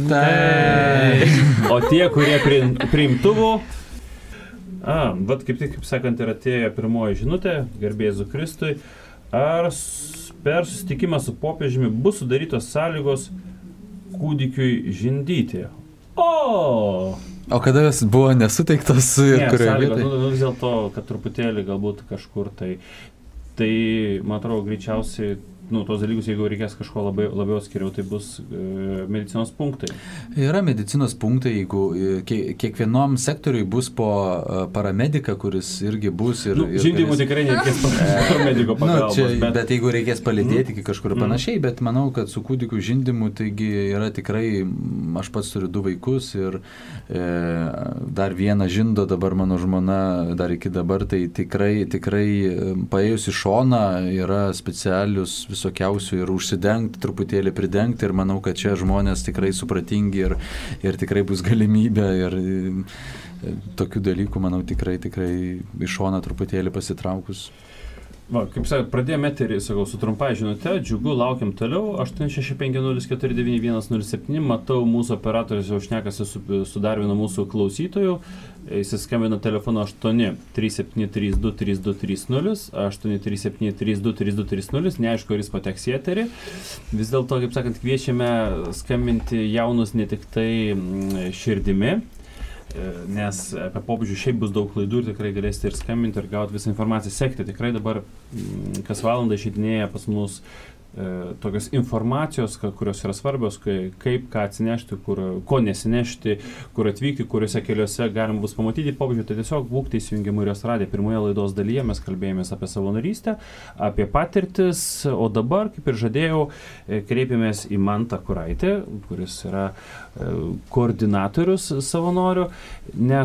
Tai. O tie, kurie prie, priimtuvų. A, bet kaip tik, kaip sakant, ir atėjo pirmoji žinutė, garbė Jėzų Kristui. Ar s- per susitikimą su popiežiumi bus sudarytos sąlygos kūdikiui žindyti? O! O kada jos buvo nesuteiktos ir Ne, kurioje sąlygos, vietoje? nu, nu, vis dėlto, kad truputėlį galbūt kažkur tai. Tai, man atrodo, greičiausiai, nu, tos dalykus, jeigu reikės kažko labai, labiau skiriau, tai bus e, medicinos punktai. Yra medicinos punktai, jeigu e, kie- kiekvienom sektoriui bus po e, paramediką, kuris irgi bus ir... Nu, ir žindymų galės- tikrai nereikės paramediko Nu, pagalbos, čia, bet... bet jeigu reikės palydėti iki kažkur Mm. panašiai, bet manau, kad su kūdikiu žindymu taigi yra tikrai, m, aš pats turiu du vaikus ir e, dar vieną žindo dabar mano žmona, dar iki dabar, tai tikrai, tikrai e, paėjus į šoną yra specialius visokiausių ir užsidengti, truputėlį pridengti ir manau, kad čia žmonės tikrai supratingi ir, ir tikrai bus galimybė ir e, tokių dalykų, manau, tikrai, tikrai į šoną truputėlį pasitraukus. Va, kaip sakot, pradėjome eterį, sakau, su trumpai žinute, džiugu, laukiam toliau, aštuoni šeši penki nulis keturi devyni vienas nulis septyni, matau, mūsų operatorius jau šnekasi su, su dar vienu mūsų klausytoju, jis skambina telefonu aštuoni trys septyni trys du trys du trys nulis, aštuoni trys septyni trys du trys du trys nulis, neaišku, ar jis pateks į eterį, vis dėlto, kaip sakant, kviečiame skambinti jaunus ne tik tai mm, širdimi, nes apie popiežių šiaip bus daug klaidų ir tikrai galėsite ir skambinti ir gauti visą informaciją, sekti. Tikrai dabar mm, kas valandą išeidinėja pas mus e, tokios informacijos, ka, kurios yra svarbios, kai, kaip ką atsinešti, kur, ko nesinešti, kur atvykti, kuriuose keliuose galima bus pamatyti popiežių. Tai tiesiog būkite įsijungiami Marijos radiją. Pirmoje laidos dalyje mes kalbėjomės apie savanorystę, apie patirtis, o dabar, kaip ir žadėjau, e, kreipėmės į Mantą Kuraitį, kuris yra e, koordinatorius savanorių, nes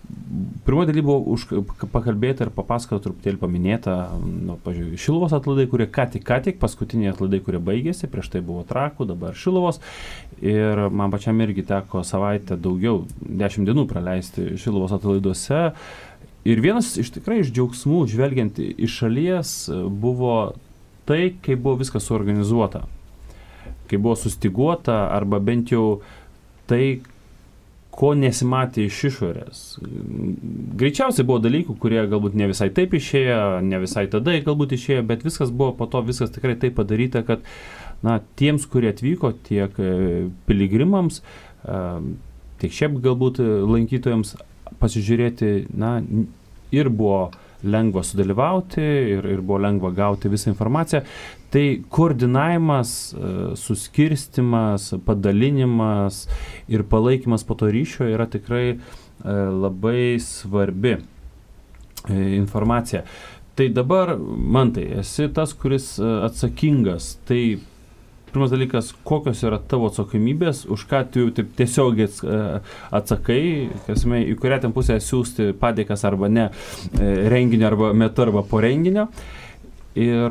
pirmoji daly buvo už, pakalbėta ir papasakota truputėlį paminėta, nu, pažiūrėjau, Šiluvos atlaidai, kurie ką tik, ką tik, paskutiniai atlaidai, kurie baigėsi, prieš tai buvo Trakų, dabar Šiluvos. Ir man pačiam irgi teko savaitę daugiau, dešimt dienų praleisti Šiluvos atlaiduose. Ir vienas iš tikrai iš džiaugsmų, žvelgiant iš šalies, buvo tai, kaip buvo viskas suorganizuota. Kaip buvo sustiguota, arba bent jau tai, ko nesimatė iš išorės. Greičiausiai buvo dalykų, kurie galbūt ne visai taip išėjo, ne visai tada galbūt išėjo, bet viskas buvo po to, viskas tikrai taip padaryta, kad na, tiems, kurie atvyko, tiek piligrimams, tiek šiaip galbūt lankytojams pasižiūrėti, na, ir buvo lengva sudalyvauti ir, ir buvo lengva gauti visą informaciją. Tai koordinavimas, suskirstimas, padalinimas ir palaikymas po to ryšio yra tikrai labai svarbi informacija. Tai dabar, Mantai, esi tas, kuris atsakingas. Tai pirmas dalykas, kokios yra tavo atsakomybės, už ką tu jau taip tiesiogiai atsakai, kasime, į kurią ten pusę siūsti padėkas arba ne renginio arba metu arba po renginio. Ir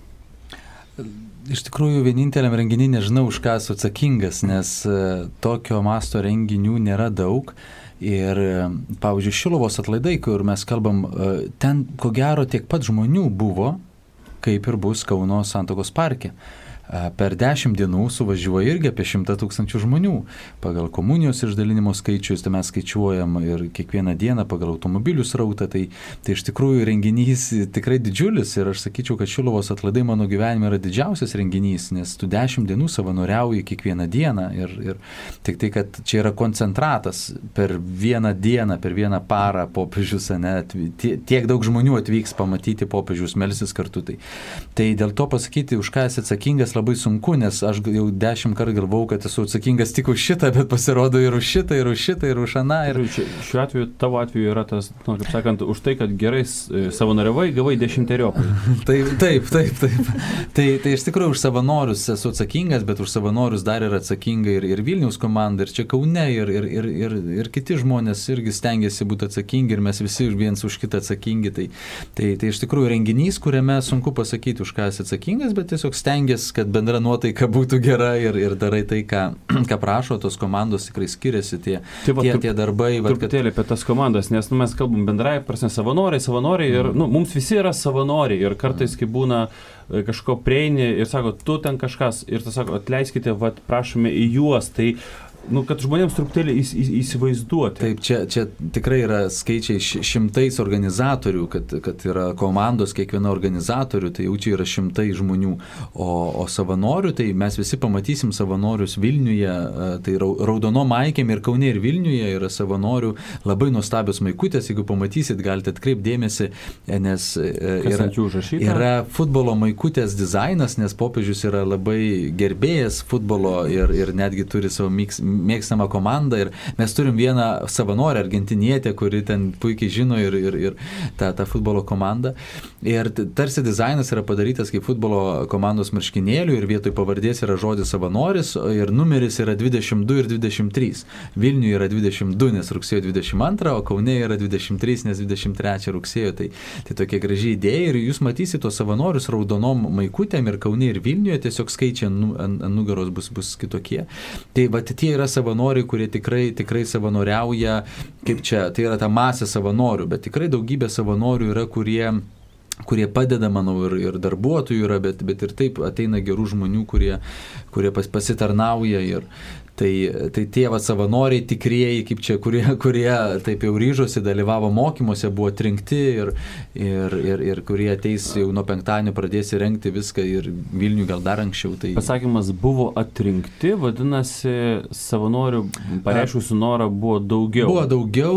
iš tikrųjų vieninteliam renginį nežinau, už ką esu atsakingas, nes tokio masto renginių nėra daug. Ir, pavyzdžiui, Šiluvos atlaidai, kur mes kalbam, ten ko gero tiek pat žmonių buvo, kaip ir bus Kauno Santuokos parke. Per dešimt dienų suvažiuoja irgi apie šimtą tūkstančių žmonių. Pagal komunijos išdalinimo skaičius, tai mes skaičiuojam ir kiekvieną dieną pagal automobilių srautą, tai, tai iš tikrųjų renginys tikrai didžiulis ir aš sakyčiau, kad Šiluvos atlaidai mano gyvenime yra didžiausias renginys, nes tu dešimt dienų savanoriauji kiekvieną dieną ir, ir tik tai, kad čia yra koncentratas per vieną dieną, per vieną parą popiežius, ne, tiek daug žmonių atvyks pamatyti popiežius, melsis kartu. Tai, tai dėl to pasakyti, už ką esi atsakingas, labai sunku, nes aš jau dešimt kartų galvau, kad esu atsakingas tik už šitą, bet pasirodo ir už šitą, ir už šitą, ir už aną. Ir... Šiuo atveju, tavo atveju yra tas, nu, kaip sakant, už tai, kad gerai savanoriavai, gavai dešimteriopai. taip, taip, taip, taip. Tai, tai iš tikrųjų už savanorius esu atsakingas, bet už savanorius dar yra atsakinga ir, ir Vilniaus komanda, ir čia Kaune, ir, ir, ir, ir, ir kiti žmonės irgi stengiasi būti atsakingi, ir mes visi viens už kitą atsakingi. Tai, tai, tai iš tikrųjų renginys, kuriame sunku pasakyti, už ką esi atsakingas, bet tiesiog stengiasi, kad bendra nuotaika būtų gera ir, ir darai tai, ką, ką prašo, tos komandos tikrai skiriasi tie, tai va, tie, tie darbai. Truputėlį kad... apie tas komandas, nes nu, mes kalbam bendrai, prasme, savanoriai, savanoriai ir nu, mums visi yra savanoriai ir kartais, kai būna kažko prieini ir sako, tu ten kažkas ir tu sako, atleiskite, vat, prašome į juos, tai nu, kad žmonėms truputėlį įs, įs, įsivaizduoti. Taip, čia, čia tikrai yra skaičiai šimtais organizatorių, kad, kad yra komandos kiekviena organizatorių, tai jau čia yra šimtai žmonių. O, o savanorių, tai mes visi pamatysim savanorius Vilniuje, tai raudono maikėm ir Kaune ir Vilniuje yra savanorių, labai nuostabios maikutės, jeigu pamatysit, galite atkreipdėmėsi, nes yra, yra futbolo maikutės dizainas, nes popiežius yra labai gerbėjas futbolo ir, ir netgi turi savo miks mėgstamą komandą ir mes turim vieną savanorę argentinietę, kuri ten puikiai žino ir, ir, ir tą, tą futbolo komandą. Ir tarsi dizainas yra padarytas kaip futbolo komandos marškinėlių ir vietoj pavardės yra žodis savanoris ir numeris yra dvidešimt du ir dvidešimt trys. Vilniuje yra dvidešimt du, nes rugsėjo dvidešimt antrą, o Kaune yra dvidešimt trys, nes dvidešimt trečią rugsėjo. Tai, tai tokia graži idėja ir jūs matysite tos savanorius raudonom maikutėm ir Kaune ir Vilniuje, tiesiog skaičiai ant, ant nugaros bus, bus kitokie. Tai va, tie yra savanoriai, kurie tikrai, tikrai savanoriauja, kaip čia, tai yra ta masė savanorių, bet tikrai daugybė savanorių yra, kurie, kurie padeda, manau, ir, ir darbuotojų yra, bet, bet ir taip ateina gerų žmonių, kurie, kurie pas, pasitarnauja ir Tai, tai tie va, savanoriai tikrieji, kaip čia, kurie, kurie taip jau ryžosi, dalyvavo mokymuose, buvo atrinkti ir, ir, ir, ir kurie ateis jau nuo penktadienio pradės rengti viską ir Vilnių gal dar anksčiau. Tai... Pasakymas buvo atrinkti, vadinasi, savanorių pareiškusių norą buvo daugiau. Buvo daugiau,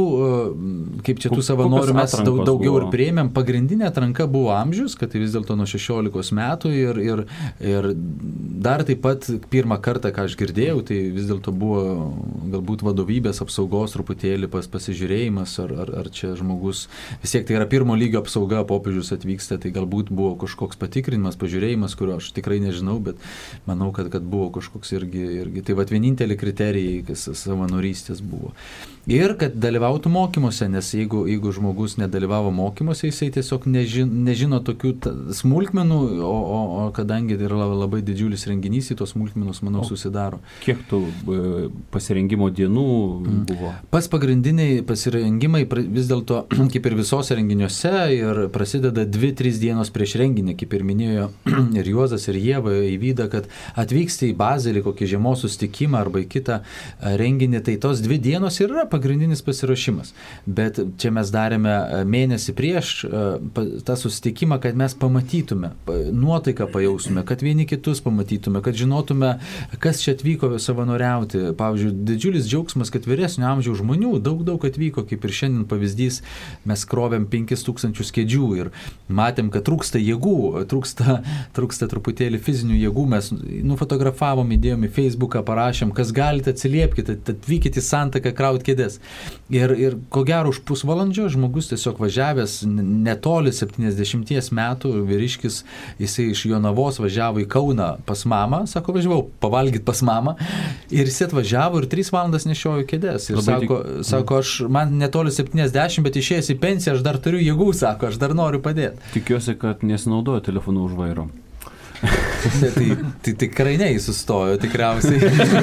kaip čia tų savanorių mes daug, daugiau buvo? Ir priėmėm. Pagrindinė atranka buvo amžius, kad tai vis dėlto nuo šešiolikos metų ir, ir, ir dar taip pat pirmą kartą, ką aš girdėjau, tai vis vis dėlto buvo galbūt vadovybės apsaugos truputėlį pas, pasižiūrėjimas, ar, ar, ar čia žmogus, vis tiek tai yra pirmo lygio apsauga, popiežius atvyksta, tai galbūt buvo kažkoks patikrinimas, pažiūrėjimas, kurio aš tikrai nežinau, bet manau, kad, kad buvo kažkoks irgi, irgi. Tai vat vienintelį kriterijai, kas savanorystės buvo. Ir kad dalyvautų mokymuose, nes jeigu, jeigu žmogus nedalyvavo mokymuose, jisai tiesiog nežino, nežino tokių ta, smulkmenų, o, o, o kadangi tai yra labai didžiulis renginys, į tos smulkmenus, manau, o susidaro. Kiek tų e, pasirengimo dienų buvo? Pas pagrindiniai pasirengimai vis dėlto, kaip ir visose renginiuose, ir prasideda dvi trys dienos prieš renginį, kaip ir minėjo ir Juozas, ir Ieva, Eivyda, kad atvyksti į Bazelį, kokį žiemos susitikimą arba į kitą renginį, tai tos dvi dienos ir yra pagrindinis pasiruošimas. Bet čia mes darėme mėnesį prieš tą susitikimą, kad mes pamatytume, nuotaiką pajaustume, kad vieni kitus pamatytume, kad žinotume, kas čia atvyko savanoriauti. Pavyzdžiui, didžiulis džiaugsmas, kad vyresnio amžiaus žmonių daug daug atvyko, kaip ir šiandien pavyzdys, mes krovėm penkis tūkstančius kėdžių ir matėm, kad trūksta jėgų, trūksta, trūksta truputėlį fizinių jėgų, mes nufotografavom, įdėjom į Facebooką, parašėm, kas galite atsiliepkite, atvykite į Santaką kraut kėdės. Ir, ir ko gero už pusvalandžio žmogus tiesiog važiavęs netoli septyniasdešimties metų, vyriškis, jisai iš Jonavos važiavo į Kauną pas mamą, sako, važiavau pavalgyti pas mamą, ir jis atvažiavo ir tris valandas nešiojo kėdės. Ir Labai sako, tik... sako, aš man netoli septyniasdešimt, bet išėjęs į pensiją, aš dar turiu jėgų, sako, aš dar noriu padėti. Tikiuosi, kad nesinaudojo telefonu už vairo. tai, tai, tai tikrai ne, jis sustojo, tikriausiai.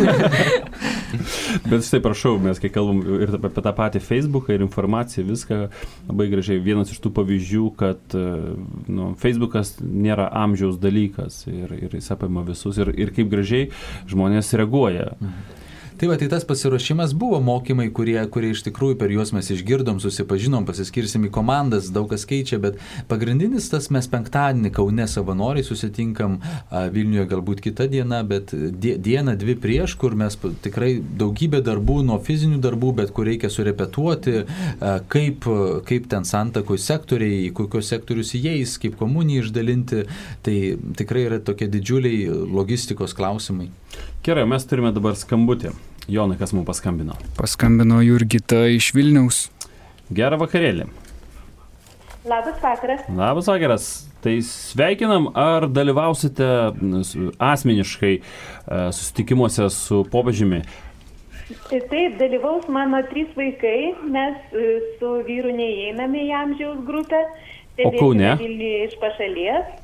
Bet štai prašau, mes kai kalbam ir apie tą patį Facebooką ir informaciją, viską labai gražiai. Vienas iš tų pavyzdžių, kad nu, Facebookas nėra amžiaus dalykas ir, ir jis apima visus ir, ir kaip gražiai žmonės reaguoja. Mhm. Tai va, tai tas pasiruošimas buvo mokymai, kurie, kurie iš tikrųjų per juos mes išgirdom, susipažinom, pasiskirsim į komandas, daug kas keičia, bet pagrindinis tas mes penktadienį Kaune savanoriai susitinkam, Vilniuje galbūt kita diena, bet die, diena dvi prieš, kur mes tikrai daugybė darbų, nuo fizinių darbų, bet kur reikia surepetuoti, kaip, kaip ten Santakoj sektoriai, į kokios sektorius įeis, kaip komuniją išdalinti, tai tikrai yra tokie didžiuliai logistikos klausimai. Gerai, mes turime dabar skambutį. Jonai, kas mums paskambino? Paskambino Jurgita iš Vilniaus. Gerą vakarėlį. Labas vakaras. Labas vakaras. Tai sveikinam, ar dalyvausite asmeniškai susitikimuose su popiežiumi? Taip, dalyvaus mano trys vaikai, mes su vyru neįeiname į amžiaus grupę. O Kaune? Vilniuje iš pašalies.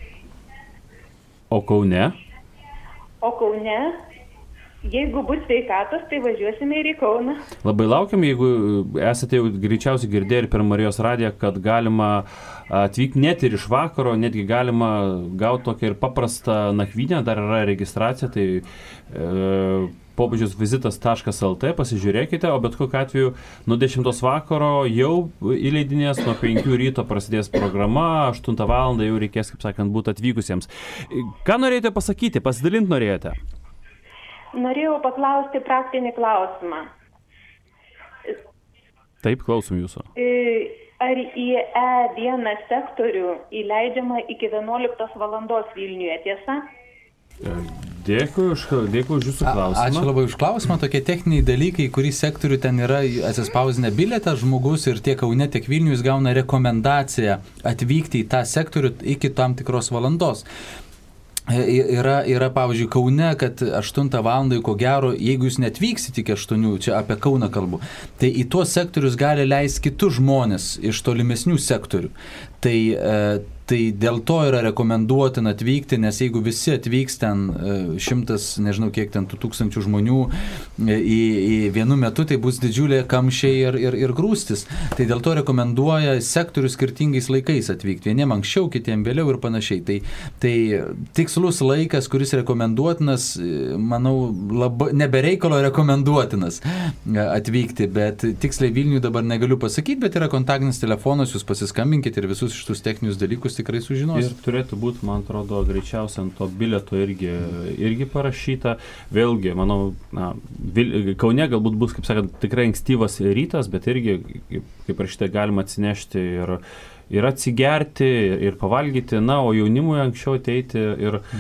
O Kaune? O Kaune, jeigu bus sveikatos, tai važiuosime ir į Kauną. Labai laukiam, jeigu esate jau greičiausiai girdėję ir per Marijos radiją, kad galima atvykti net ir iš vakaro, netgi galima gauti tokią ir paprastą nakvynę, dar yra registracija, tai e, popiežius vizitas taškas lt, pasižiūrėkite, o bet kokiu atveju nuo dešimtos vakaro jau įleidinės, nuo penkių ryto prasidės programa, aštuntą valandą jau reikės, kaip sakant, būti atvykusiems. Ką norėjote pasakyti, pasidalinti norėjote? Norėjau paklausti praktinį klausimą. Taip, klausom jūsų. Ar į E vieną sektorių įleidžiama iki vienuoliktos valandos Vilniuje, tiesa? Dėkui už, dėkui už jūsų klausimą. Ačiū labai už klausimą. Tokie techniniai dalykai, kurį sektorių ten yra atsispausinę bilietą žmogus ir tiek Kaune, tiek Vilniuje jis gauna rekomendaciją atvykti į tą sektorių iki tam tikros valandos. Yra, yra, pavyzdžiui, Kaune, kad aštuntą valandą, ko gero, jeigu jūs netvyksit iki aštuonių, čia apie Kauną kalbu, tai į tuos sektorius gali leisti kitus žmonės iš tolimesnių sektorių. Tai, tai dėl to yra rekomenduotina atvykti, nes jeigu visi atvyks ten šimtas, nežinau kiek ten tų tūkstančių žmonių į, į vienu metu, tai bus didžiulė kamščiai ir, ir, ir grūstis. Tai dėl to rekomenduoja sektorių skirtingais laikais atvykti. Vieniem anksčiau, kitiem vėliau ir panašiai. Tai, tai tikslus laikas, kuris rekomenduotinas, manau, labai, nebereikalo rekomenduotinas atvykti, bet tiksliai Vilniuje dabar negaliu pasakyti, bet yra kontaktinis telefonas, jūs pasiskambinkite ir visus šitus techninius dalykus tikrai sužinos. Ir turėtų būti, man atrodo, greičiausiai ant to bilieto irgi, irgi parašyta. Vėlgi, manau, na, Vil, Kaune galbūt bus, kaip sakant, tikrai ankstyvas rytas, bet irgi, kaip, kaip parašyta, galima atsinešti ir, ir atsigerti, ir pavalgyti, na, o jaunimui anksčiau ateiti ir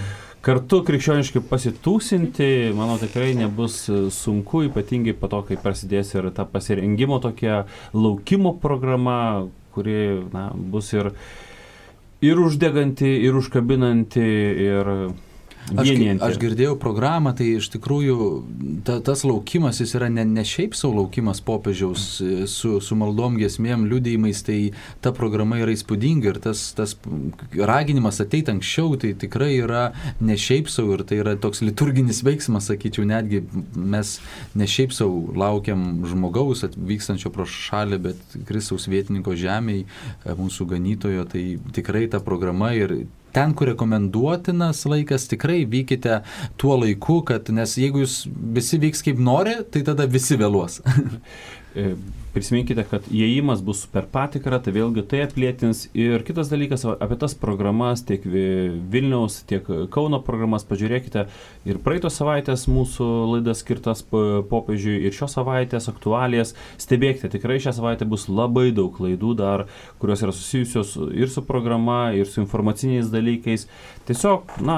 kartu krikščioniškai pasitūsinti, manau, tikrai nebus sunku, ypatingai po to, kai prasidės ir ta pasirengimo tokia laukimo programa, kuri na, bus ir, ir uždeganti, ir užkabinanti, ir Aš, aš girdėjau programą, tai iš tikrųjų ta, tas laukimas, jis yra ne, ne šiaip savo laukimas popiežiaus su, su maldom, giesmėm, liudijimais, tai ta programa yra įspūdinga ir tas, tas raginimas ateiti anksčiau, tai tikrai yra ne šiaip savo ir tai yra toks liturginis veiksmas, sakyčiau, netgi mes ne šiaip savo laukiam žmogaus atvykstančio pro šalį, bet Kristaus vietininko žemėj, mūsų ganytojo, tai tikrai ta programa ir ten, kur rekomenduotinas laikas, tikrai vykite tuo laiku, kad, nes jeigu jūs visi vyks kaip nori, tai tada visi vėluos. Prisiminkite, kad įėjimas bus per patikrą, tai vėlgi tai aplėtins. Ir kitas dalykas, apie tas programas, tiek Vilniaus, tiek Kauno programas, pažiūrėkite. Ir praeitos savaitės mūsų laidas skirtas popiežiui ir šios savaitės aktualijas. Stebėkite, tikrai šią savaitę bus labai daug laidų dar, kurios yra susijusios ir su programa, ir su informaciniais dalykais. Tiesiog, na,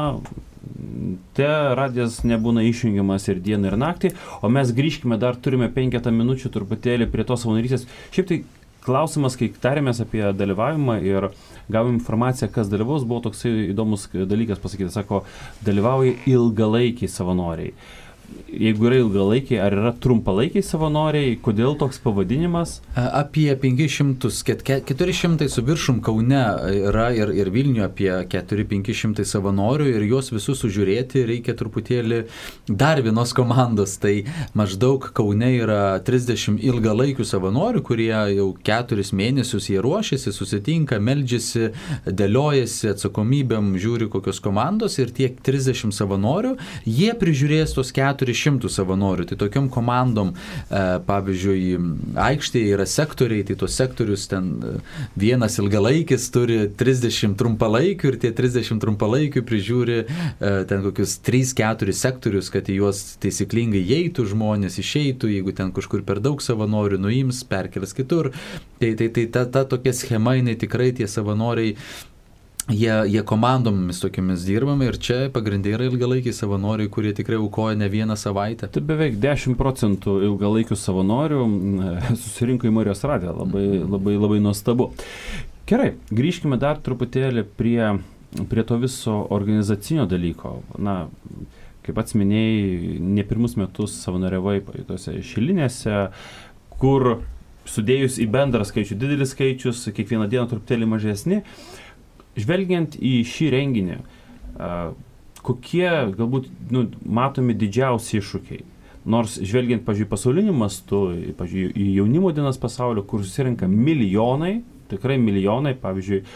te radijas nebūna išjungiamas ir dieną, ir naktį, o mes grįžkime, dar turime penketą minučių truputėlį prie tos savanorystės. Šiaip tai klausimas, kai tarėmės apie dalyvavimą ir gavom informaciją, kas dalyvaus, buvo toksai įdomus dalykas pasakyti, sako, dalyvauja ilgalaikiai savanoriai. Jeigu yra ilgalaikiai, ar yra trumpalaikiai savanoriai, kodėl toks pavadinimas? Apie penkis šimtus, keturi šimtai su viršum Kaune yra ir, ir Vilniuje apie keturi penki šimtai savanorių ir juos visus sužiūrėti reikia truputėlį dar vienos komandos. Tai maždaug Kaune yra trisdešimt ilgalaikių savanorių, kurie jau keturis mėnesius jie ruošiasi, susitinka, meldžiasi, dėliojasi atsakomybėm, žiūri kokios komandos ir tiek trisdešimt savanorių, jie prižiūrės tos keturis šimtus savanorių. Tai tokiom komandom, e, pavyzdžiui, aikštėje yra sektoriai, tai tos sektorius ten vienas ilgalaikis turi trisdešimt trumpalaikių ir tie trisdešimt trumpalaikių prižiūri e, ten kokius trys keturi sektorius, kad į juos taisyklingai įeitų žmonės, išeitų, jeigu ten kažkur per daug savanorių nuims, perkelias kitur. Tai, tai, tai ta, ta tokia schema, jinai tikrai tie savanoriai Jie, jie komandomis tokiamis dirbame ir čia pagrindai yra ilgalaikiai savanoriai, kurie tikrai aukoja ne vieną savaitę. Tai beveik dešimt procentų ilgalaikių savanorių susirinko į Marijos radiją. Labai, labai, labai nuostabu. Gerai, grįžkime dar truputėlį prie, prie to viso organizacinio dalyko. Na, kaip pats minėjai, ne pirmus metus savanoriavai tose šilinėse, kur sudėjus į bendrą skaičių didelis skaičius, kiekvieną dieną truputėlį mažesni. Žvelgiant į šį renginį, kokie galbūt nu, matomi didžiausi iššūkiai? Nors žvelgiant, pažiūrėjau, pasauliniu mastu, pažiūrėjau, į jaunimo dienas pasaulio, kur susirenka milijonai, tikrai milijonai, pavyzdžiui,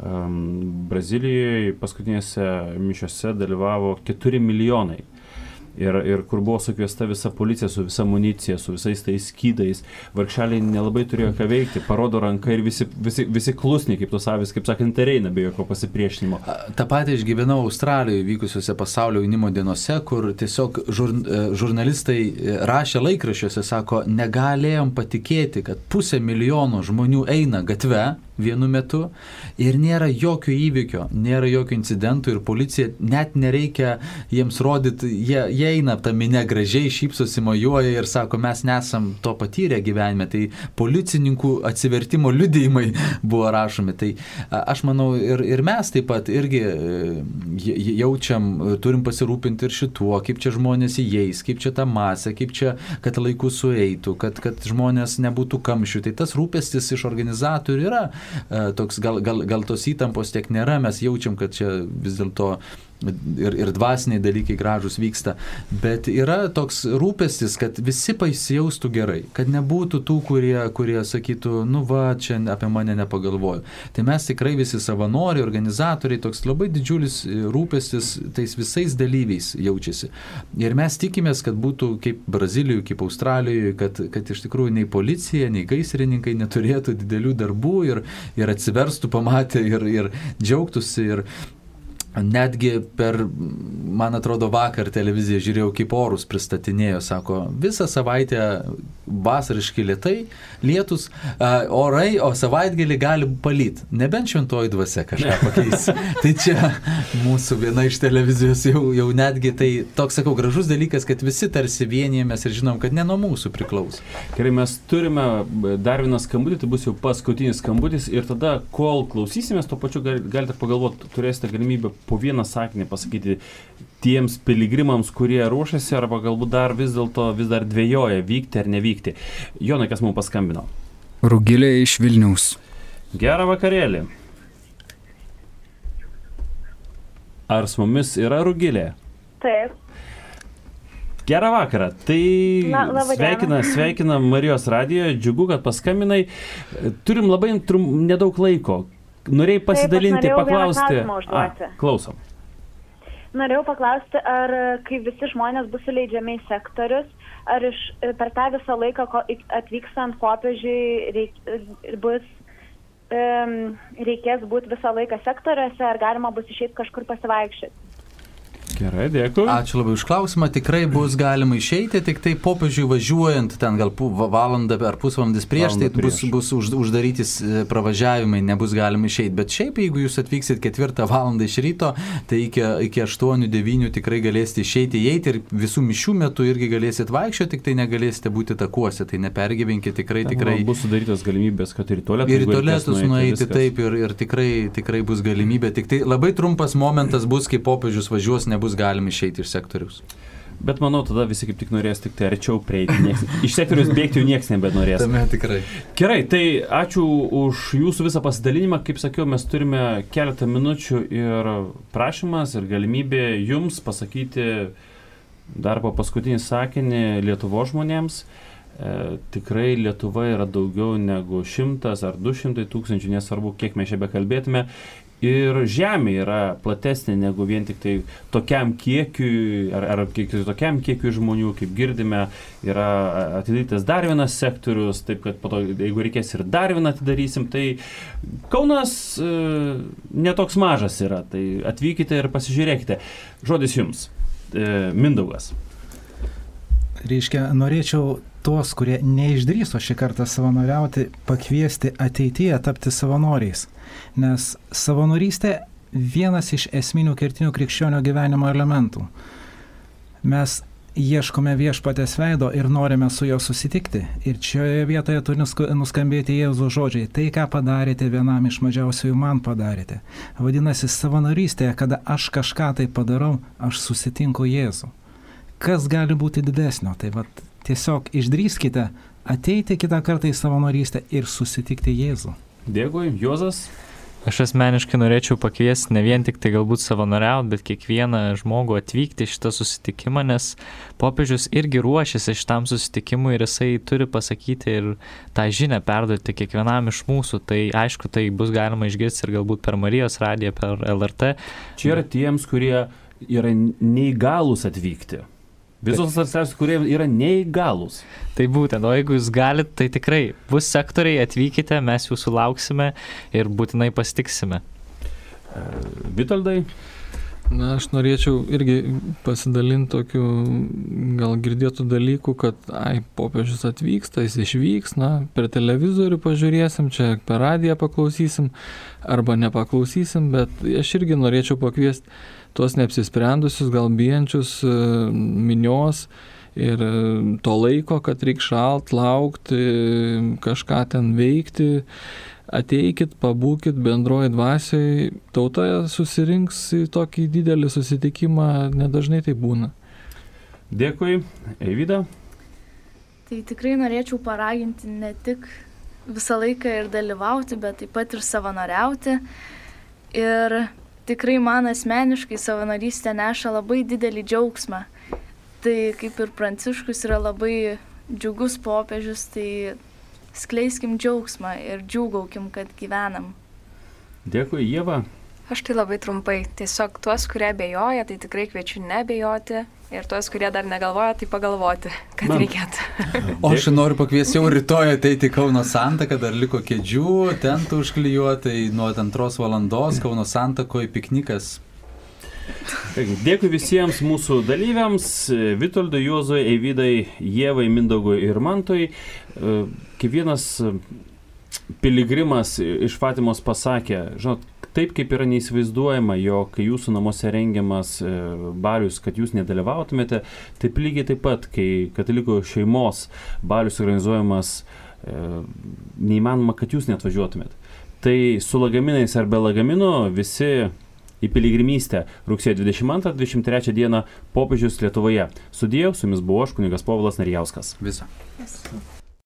Brazilijoje paskutinėse mišiose dalyvavo keturi milijonai. Ir, ir kur buvo sukviesta visa policija su visa amunicija, su visais tais skydais. Vargšeliai nelabai turėjo ką veikti, parodo ranką ir visi, visi, visi klusniai, kaip tos avys, kaip sakant, eina be jokio pasipriešinimo. Ta patį išgyvenau Australijoje vykusiuose pasaulio jaunimo dienose, kur tiesiog žur, žurnalistai rašė laikraščiuose, sako, negalėjom patikėti, kad pusė milijono žmonių eina gatve vienu metu ir nėra jokio įvykio, nėra jokio incidentų ir policija net nereikia jiems rodyti, jie, jie eina tą minę gražiai, šypsosi, mojuoja ir sako, mes nesam to patyrę gyvenime, tai policininkų atsivertimo liudijimai buvo rašomi. Tai aš manau ir, ir mes taip pat irgi jaučiam, turim pasirūpinti ir šituo, kaip čia žmonės įeis, kaip čia ta masė, kaip čia, kad laiku sueitų, kad, kad žmonės nebūtų kamščių. Tai tas rūpestis iš organizatorių yra toks, gal, gal, gal tos įtampos tiek nėra, mes jaučiam, kad čia vis dėlto ir, ir dvasiniai dalykai gražus vyksta, bet yra toks rūpestis, kad visi pasijaustų gerai, kad nebūtų tų, kurie, kurie sakytų, nu va, čia apie mane nepagalvoju. Tai mes tikrai visi savanoriai, organizatoriai, toks labai didžiulis rūpestis tais visais dalyviais jaučiasi. Ir mes tikimės, kad būtų kaip Brazilijoje, kaip Australijoje, kad, kad iš tikrųjų nei policija, nei gaisrininkai neturėtų didelių darbų ir, ir atsiverstų pamatę ir, ir džiaugtųsi. Ir netgi per, man atrodo, vakar televiziją žiūrėjau, kaip orus pristatinėjo, sako, visą savaitę vasariški lietai, lietus, orai, o savaitgalį gali palyt. Nebent šventoji dvasia kažką pakeis. Tai čia mūsų viena iš televizijos jau, jau netgi tai toks, sakau, gražus dalykas, kad visi tarsi vienijamės ir žinom, kad ne nuo mūsų priklauso. Gerai, mes turime dar vieną skambutį, tai bus jau paskutinis skambutis ir tada, kol klausysimės, to pačiu galite pagalvoti, turėsite galimybę po vieną sakinį pasakyti tiems piligrimams, kurie ruošiasi arba galbūt dar vis dėlto vis dar dvejoja vykti ar nevykti. Jonai, kas mums paskambino? Rugilė iš Vilniaus. Gerą vakarėlį. Ar su mumis yra Rugilė? Taip. Gerą vakarą. Tai Na, sveikina, sveikina Marijos radijo, džiugu, kad paskambinai. Turim labai trum, nedaug laiko. Norėjai pasidalinti, Taip, paklausti. A, klausom. Norėjau paklausti, ar kai visi žmonės bus suleidžiami į sektorius, ar iš, per tą visą laiką atvykstant popiežiui reik, bus, um, reikės būti visą laiką sektoriuose, ar galima bus išeiti kažkur pasivaikščioti? Gerai, dėkui. Ačiū labai už klausimą. Tikrai bus galima išeiti, tik tai popiežiui važiuojant ten gal valandą ar pusvalandis prieš, tai bus, bus už, uždarytis pravažiavimai, nebus galima išeiti. Bet šiaip, jeigu jūs atvyksit ketvirtą valandą iš ryto, tai iki, iki aštuonių devynių tikrai galėsite išeiti, įeiti ir visų mišių metu irgi galėsit vaikščioti, tik tai negalėsite būti takuose. Tai nepergyvenkite, tikrai, Ten, tikrai. Bus sudarytos galimybės, kad ir tualetus. Ir tualetus nueiti, taip, ir, ir tikrai, tikrai bus galimybė. Tik tai labai trumpas momentas bus, kai popiežius važiuos, nebus bus galima išeiti iš sektoriaus. Bet manau, tada visi kaip tik norės tik tai arčiau prieiti. Nieks, iš sektoriaus bėgti jau nieks nebenorės. Tame tikrai. Gerai, tai ačiū už jūsų visą pasidalinimą. Kaip sakiau, mes turime keletą minučių ir prašymas ir galimybė jums pasakyti dar po paskutinį sakinį Lietuvos žmonėms. E, tikrai Lietuva yra daugiau negu šimtas ar du šimtai tūkstančių, nesvarbu, kiek mes čia bekalbėtume. Ir žemė yra platesnė negu vien tik tai tokiam kiekiui, ar, ar kiek, tokiam kiekiui žmonių, kaip girdime, yra atidarytas dar vienas sektorius, taip kad po to, jeigu reikės ir dar vieną atidarysim, tai Kaunas e, netoks mažas yra, tai atvykite ir pasižiūrėkite. Žodis jums, e, Mindaugas. Reiškia, norėčiau tuos, kurie neišdrįso šį kartą savanoriauti, pakviesti ateityje tapti savanoriais. Nes savanorystė vienas iš esminių kertinių krikščionio gyvenimo elementų. Mes ieškome viešpatės veido ir norime su juo susitikti. Ir šioje vietoje turi nuskambėti Jėzaus žodžiai. Tai, ką padarėte vienam iš mažiausiųjų, man padarėte. Vadinasi, savanorystėje, kada aš kažką tai padarau, aš susitinku Jėzų. Kas gali būti didesnio? Tai vat, tiesiog išdrįskite ateiti kitą kartą į savanorystę ir susitikti Jėzų. Dėkui, Juozas. Aš asmeniškai norėčiau pakviesti ne vien tik tai galbūt savanoriauti, bet kiekvieną žmogų atvykti į šitą susitikimą, nes popiežius irgi ruošiasi šitam susitikimui ir jisai turi pasakyti ir tą žinią perduoti kiekvienam iš mūsų. Tai aišku, tai bus galima išgirsti ir galbūt per Marijos radiją, per L R T. Čia yra tiems, kurie yra neįgalūs atvykti. Visos asociacijos, kurie yra neįgalūs. Tai būtent, o jeigu jūs galit, tai tikrai bus sektoriai, atvykite, mes jūsų lauksime ir būtinai pasitiksime. Vitoldai? Na, aš norėčiau irgi pasidalinti tokių gal girdėtų dalykų, kad ai, popiežius atvyksta, jis išvyks, na, per televizorių pažiūrėsim, čia per radiją paklausysim arba nepaklausysim, bet aš irgi norėčiau pakviesti tuos neapsisprendusius, gal bijančius minios ir to laiko, kad reikia šalt, laukti, kažką ten veikti. Ateikit, pabūkit bendroji dvasiai, tauta susirinks į tokį didelį susitikimą, nedažnai tai būna. Dėkui, Eivida. Tai tikrai norėčiau paraginti ne tik visą laiką ir dalyvauti, bet taip pat ir savanoriauti. Ir tikrai man asmeniškai savanorystė neša labai didelį džiaugsmą. Tai kaip ir Pranciškus yra labai džiugus popiežius, tai skleiskim džiaugsmą ir džiūgaukim, kad gyvenam. Dėkui, Ieva. Aš tai labai trumpai. Tiesiog tuos, kurie abejoja, tai tikrai kviečiu neabejoti. Ir tuos, kurie dar negalvoja, tai pagalvoti, kad Man. reikėtų. O aš noriu pakviesti jau rytoj ateiti Kauno Santaką, dar liko kėdžių, tentų užklijuotai nuo antros valandos Kauno Santakoje piknikas. Dėkui visiems mūsų dalyviams, Vitoldui, Juozui, Eivydai, Ievai, Mindaugui ir Mantui. Kiekvienas piligrimas iš Fatimos pasakė, žinot, taip kaip yra neįsivaizduojama, jog kai jūsų namuose rengiamas balius, kad jūs nedalyvautumėte, taip lygiai taip pat, kai katalikų šeimos balius organizuojamas, neįmanoma, kad jūs neatvažiuotumėte. Tai su lagaminais ar be lagaminų visi į piligrimystę rugsėjo dvidešimt antrą dvidešimt trečią dieną popiežius Lietuvoje. Sudėjau, su jumis buvau aš, kunigas Povilas Narijauskas. Visa. Yes.